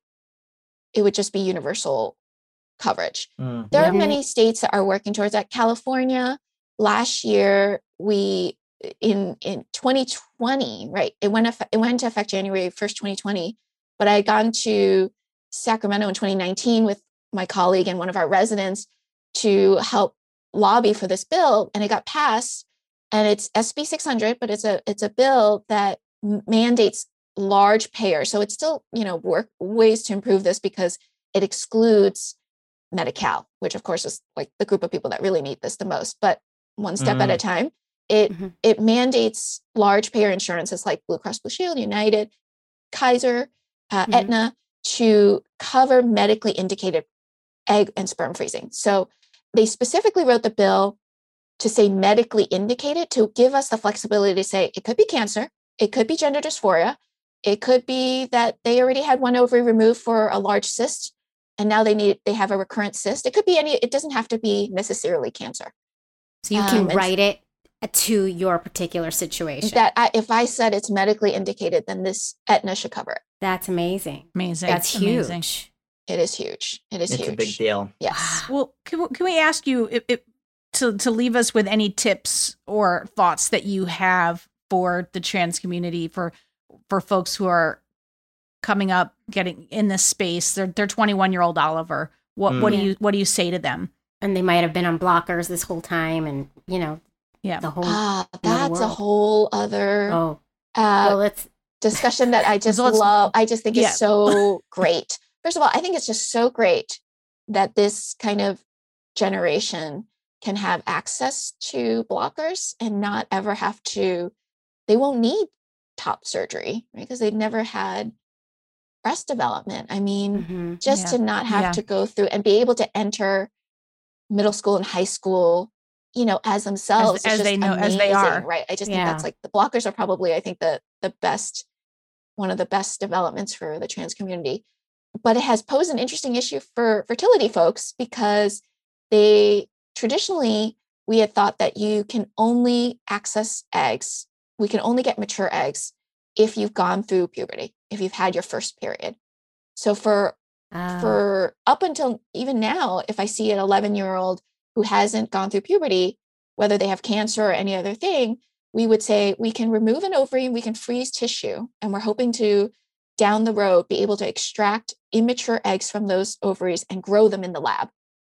it would just be universal coverage. Mm. There Yeah. are many states that are working towards that. California, last year, we in in twenty twenty, right? It went eff- it went into effect January first, twenty twenty. But I had gone to Sacramento in twenty nineteen with my colleague and one of our residents to help lobby for this bill, and it got passed. And it's S B six hundred, but it's a it's a bill that m- mandates large payers. So it's still, you know, work ways to improve this because it excludes Medi-Cal, which of course is like the group of people that really need this the most. But one step at a Mm. time, it Mhm. it mandates large payer insurances like Blue Cross Blue Shield, United, Kaiser, uh, Mhm. Aetna to cover medically indicated egg and sperm freezing. So they specifically wrote the bill to say medically indicated to give us the flexibility to say it could be cancer, it could be gender dysphoria, it could be that they already had one ovary removed for a large cyst and now they need they have a recurrent cyst. It could be any, it doesn't have to be necessarily cancer. So you Um, can and write it to your particular situation. That I, if I said it's medically indicated, then this Aetna should cover it. That's amazing. Amazing. That's Amazing. huge. It is huge. It is It's huge. a big deal. Yes. Well, can, we- can we ask you if, if, to to leave us with any tips or thoughts that you have for the trans community, for for folks who are coming up, getting in this space? They're they're twenty-one year old Oliver. What what do Mm. you what do you say to them? And they might have been on blockers this whole time, and you know, Yeah. the whole. Ah, another that's a world. whole other Oh, uh, well, it's discussion that I just So let's- love. I just think Yeah. is so great. First of all, I think it's just so great that this kind of generation can have access to blockers and not ever have to, they won't need top surgery, right? Because they've never had breast development. I mean, mhm. just Yeah. to not have Yeah. to go through and be able to enter middle school and high school, you know, as themselves, as is they just know- as they amazing, are. right? I just think Yeah. that's like the blockers are probably, I think, the the best, one of the best developments for the trans community. But it has posed an interesting issue for fertility folks because they traditionally we had thought that you can only access eggs, we can only get mature eggs if you've gone through puberty, if you've had your first period. So for Oh. for up until even now, if I see an eleven year old who hasn't gone through puberty, whether they have cancer or any other thing, we would say we can remove an ovary, we can freeze tissue, and we're hoping to down the road be able to extract immature eggs from those ovaries and grow them in the lab.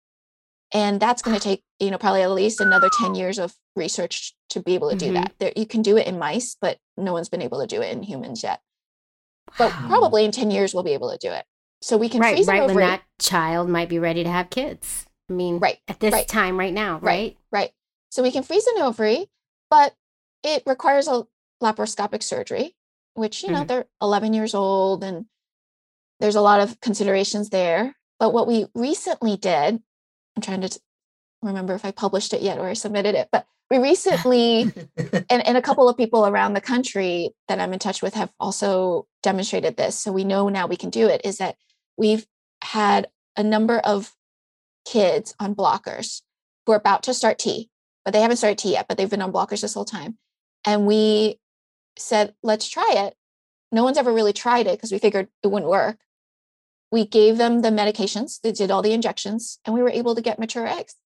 And that's going to take, you know, probably at least another ten years of research to be able to do Mhm. that. There, you can do it in mice, but no one's been able to do it in humans yet. But Wow. probably in ten years we'll be able to do it. So we can right, freeze right an when ovary. that child might be ready to have kids. I mean, Right, at this right. time right now, Right. right? Right. So we can freeze an ovary, but it requires a laparoscopic surgery, which, you know, Mhm. they're eleven years old and there's a lot of considerations there. But what we recently did, I'm trying to t- remember if I published it yet or I submitted it, but we recently, and, and a couple of people around the country that I'm in touch with have also demonstrated this. So we know now we can do it, is that we've had a number of kids on blockers who are about to start T, but they haven't started T yet, but they've been on blockers this whole time. And we said, let's try it. no one's ever really tried it because we figured it wouldn't work. We gave them the medications, they did all the injections, and we were able to get mature eggs.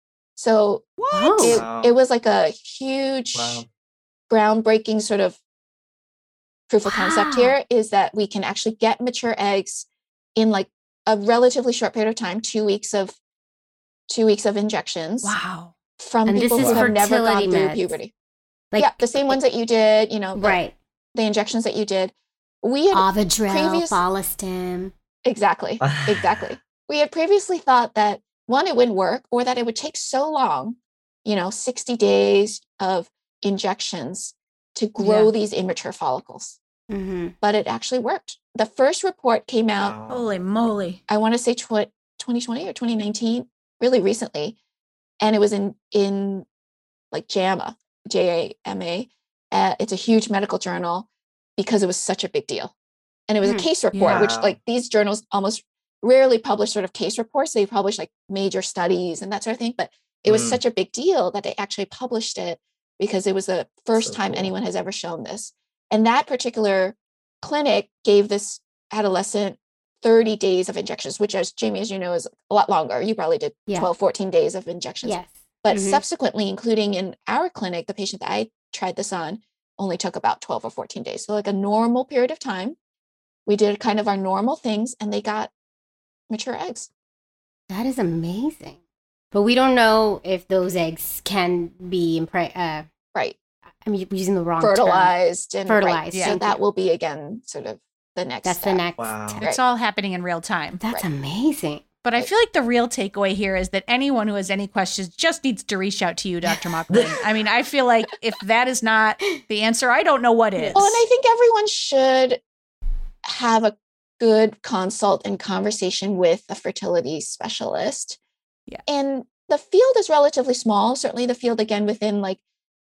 So What? it, Wow. it was like a huge, Wow. groundbreaking sort of proof of concept Wow. here is that we can actually get mature eggs in like a relatively short period of time, two weeks of two weeks of injections Wow. from And this people is who have never fertility gone through meds. puberty. Like, yeah, the same ones that you did, you know, the, right. the injections that you did. We had Avidrel, previous- Follistim. exactly, exactly. We had previously thought that one, it wouldn't work, or that it would take so long, you know, sixty days of injections to grow Yeah. these immature follicles. Mm-hmm. But it actually worked. The first report came out, Wow. Holy moly. I want to say tw- twenty twenty or twenty nineteen, really recently. And it was in, in like JAMA, J A M A. Uh, it's a huge medical journal because it was such a big deal. And it was Hmm. a case report, which Yeah. like these journals almost rarely publish sort of case reports. They publish like major studies and that sort of thing. But it was Mm. such a big deal that they actually published it because it was the first So time cool. anyone has ever shown this. And that particular clinic gave this adolescent thirty days of injections, which, as Jamie, as you know, is a lot longer. You probably did Yeah. twelve, fourteen days of injections. Yes. But Mhm. subsequently, including in our clinic, the patient that I tried this on only took about twelve or fourteen days. So like a normal period of time. We did kind of our normal things and they got mature eggs. That is amazing. But we don't know if those eggs can be impre- uh Right. I'm u- using the wrong term. Fertilized and right. Fertilized, So thank that you. will be again sort of the next That's the step. next Wow. step. It's all happening in real time. That's Right. amazing. But I Right. feel like the real takeaway here is that anyone who has any questions just needs to reach out to you, Doctor Mocklin. I mean, I feel like if that is not the answer, I don't know what is. Well, and I think everyone should have a good consult and conversation with a fertility specialist. Yeah. And the field is relatively small. Certainly the field again within like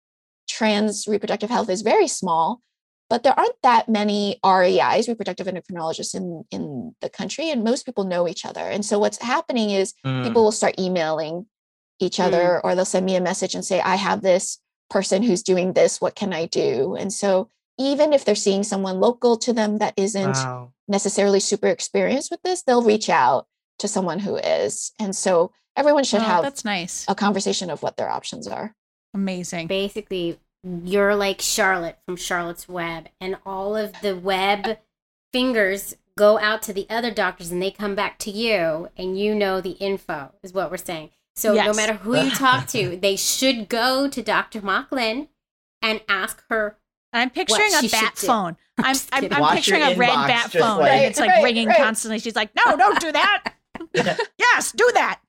trans reproductive health is very small, but there aren't that many R E Is, reproductive endocrinologists in, in the country, and most people know each other. And so what's happening is Mm. people will start emailing each other or they'll send me a message and say, I have this person who's doing this. What can I do? And so even if they're seeing someone local to them that isn't Wow. necessarily super experienced with this, they'll reach out to someone who is. And so everyone should Oh, have that's nice. a conversation of what their options are. Amazing. Basically, you're like Charlotte from Charlotte's Web, and all of the web fingers go out to the other doctors and they come back to you, and you know the info, is what we're saying. So no Yes. matter who you talk to, they should go to Doctor Mocklin and ask her. I'm picturing What a she should bat do. phone. I'm, just I'm, kidding. I'm Watch picturing your a red inbox, bat just phone. like- and it's like Right, ringing right. constantly. She's like, no, don't do that. Yes, do that.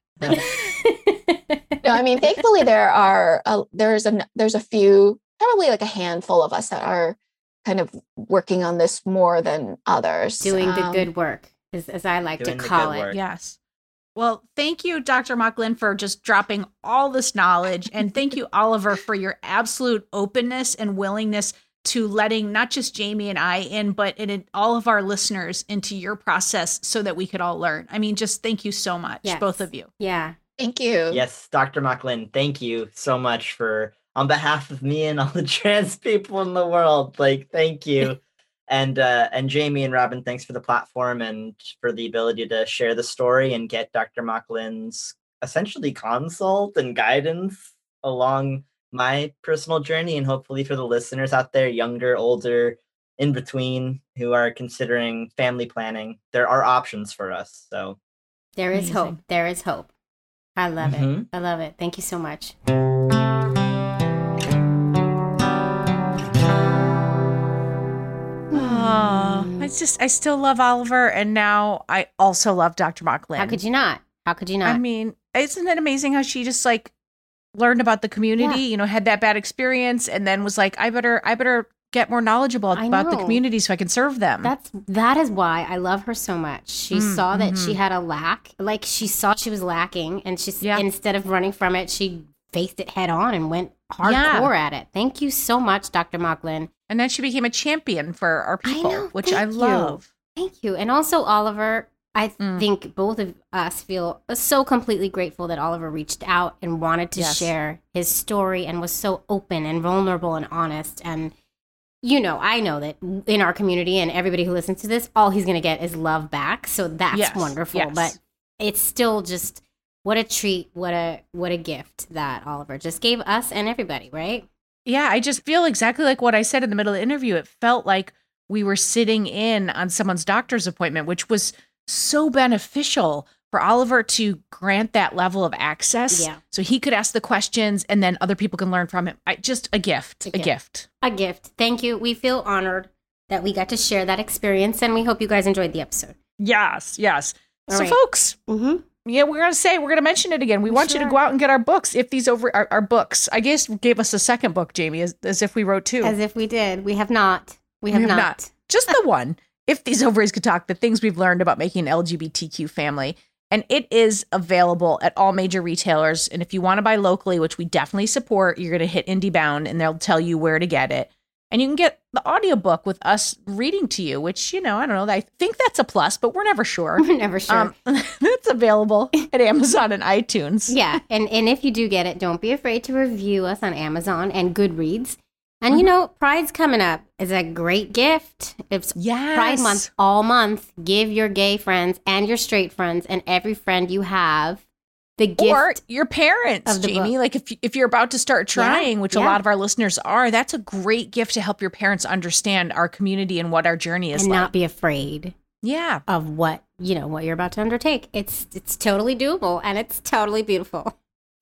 No, I mean, thankfully there are a, there's a there's a few, probably like a handful of us that are kind of working on this more than others. Doing the Um, good work, as, as I like Doing to the call good it. work. Yes. Well, thank you, Doctor Mocklin, for just dropping all this knowledge. And thank you, Oliver, for your absolute openness and willingness to letting not just Jamie and I in, but in all of our listeners into your process so that we could all learn. I mean, just thank you so much, Yes. both of you. Yeah. Thank you. Yes, Doctor Mocklin, thank you so much for, on behalf of me and all the trans people in the world, like, thank you. and uh, and Jamie and Robin, thanks for the platform and for the ability to share the story and get Doctor Mocklin's essentially consult and guidance along my personal journey, and hopefully for the listeners out there, younger, older, in between, who are considering family planning, there are options for us. So There is hope. Amazing. There is hope. I love it. Mhm. I love it. Thank you so much. Oh, I just, I still love Oliver. And now I also love Doctor Mocklin. How could you not? How could you not? I mean, isn't it amazing how she just like learned about the community, Yeah. you know, had that bad experience and then was like, I better, I better get more knowledgeable I about the know. community so I can serve them. That's that is why I love her so much. She Mm, saw that she mhm. had a lack, like she saw she was lacking, and she's Yeah. instead of running from it, she faced it head on and went hardcore Yeah. at it. Thank you so much, Doctor Mocklin. and then she became a champion for our I people, know, which I thank you. love. Thank you, and also Oliver. I Mm. think both of us feel so completely grateful that Oliver reached out and wanted to Yes. share his story and was so open and vulnerable and honest. And you know, I know that in our community and everybody who listens to this, all he's going to get is love back. So that's Yes, wonderful. yes. But it's still just what a treat, what a what a gift that Oliver just gave us and everybody, right? Yeah, I just feel exactly like what I said in the middle of the interview. It felt like we were sitting in on someone's doctor's appointment, which was so beneficial for Oliver to grant that level of access. Yeah. So he could ask the questions and then other people can learn from him. I, just a gift, A a gift. gift. A gift. Thank you. We feel honored that we got to share that experience, and we hope you guys enjoyed the episode. Yes, yes. All so right. folks, Mm-hmm. yeah, we're going to say, we're going to mention it again. We want you to Sure. go out and get our books. If these over our, our books, I guess gave us a second book, Jamie, as, as if we wrote two. As if we did. We have not. We have, We have not. not. Just the one. If These Ovaries Could Talk, the things we've learned about making an L G B T Q family. And it is available at all major retailers. And if you want to buy locally, which we definitely support, you're going to hit IndieBound and they'll tell you where to get it. And you can get the audiobook with us reading to you, which, you know, I don't know. I think that's a plus, but we're never sure. We're never sure. Um, that's available at Amazon and iTunes. Yeah, and, and if you do get it, don't be afraid to review us on Amazon and Goodreads. And Mm-hmm. you know, Pride's coming up. It's a great gift. It's Yes. Pride Month all month. Give your gay friends and your straight friends and every friend you have the gift. Or your parents, of the Jamie. book. Like if, if you're about to start trying, which a yeah. lot of our listeners are, that's a great gift to help your parents understand our community and what our journey is and like. not be afraid Yeah. of what, you know, what you're about to undertake. It's it's totally doable and it's totally beautiful.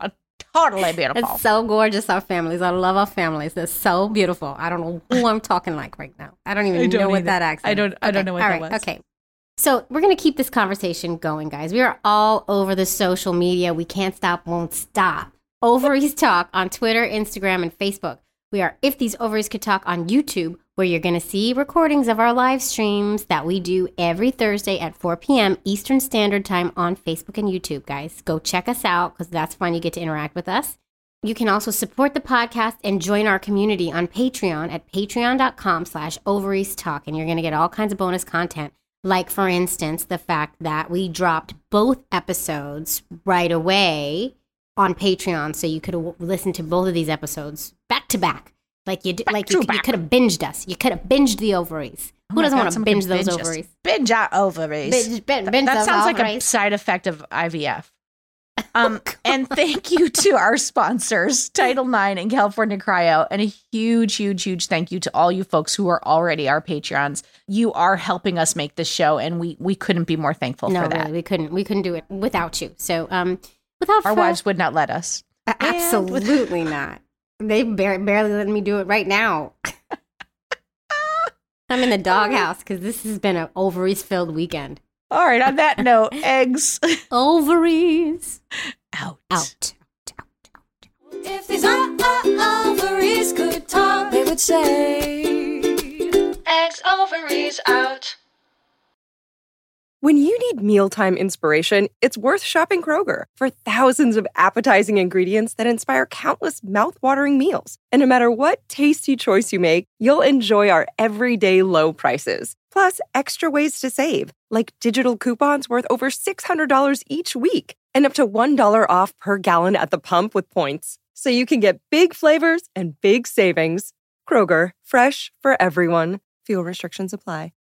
Totally beautiful. It's so gorgeous, our families. I love our families. They're so beautiful. I don't know who I'm talking like right now. I don't even I don't know what either. that accent I don't- is. I don't Okay, know what all that right, was. Okay. So we're going to keep this conversation going, guys. We are all over the social media. We can't stop, won't stop. Ovaries Talk on Twitter, Instagram, and Facebook. We are If These Ovaries Could Talk on YouTube, where you're going to see recordings of our live streams that we do every Thursday at four p.m. Eastern Standard Time on Facebook and YouTube, guys. Go check us out because that's fun. You get to interact with us. You can also support the podcast and join our community on Patreon at patreon.com slash ovaries talk. And you're going to get all kinds of bonus content. Like, for instance, the fact that we dropped both episodes right away on Patreon. So you could w- listen to both of these episodes back to back. Like you, d- Back like to you, you back. could have binged us. You could have binged the ovaries. Oh Who my doesn't God, want to someone binge can those binge us. ovaries? Binge our ovaries. Binge, binge, binge that those sounds like a ovaries. side effect of I V F. Um, and thank you to our sponsors, Title nine and California Cryo, and a huge, huge, huge thank you to all you folks who are already our Patreons. You are helping us make this show, and we we couldn't be more thankful No, for that. really, we couldn't. We couldn't do it without you. So, um, without Our fur- wives would not let us. A- And Absolutely not. They bar- barely letting me do it right now. I'm in the doghouse because this has been an ovaries filled weekend. All right, on that note, eggs Ovaries out. out. If these o- o- ovaries could talk, they would say, Eggs, ovaries out. When you need mealtime inspiration, it's worth shopping Kroger for thousands of appetizing ingredients that inspire countless mouthwatering meals. And no matter what tasty choice you make, you'll enjoy our everyday low prices. Plus, extra ways to save, like digital coupons worth over six hundred dollars each week and up to one dollar off per gallon at the pump with points. So you can get big flavors and big savings. Kroger, fresh for everyone. Fuel restrictions apply.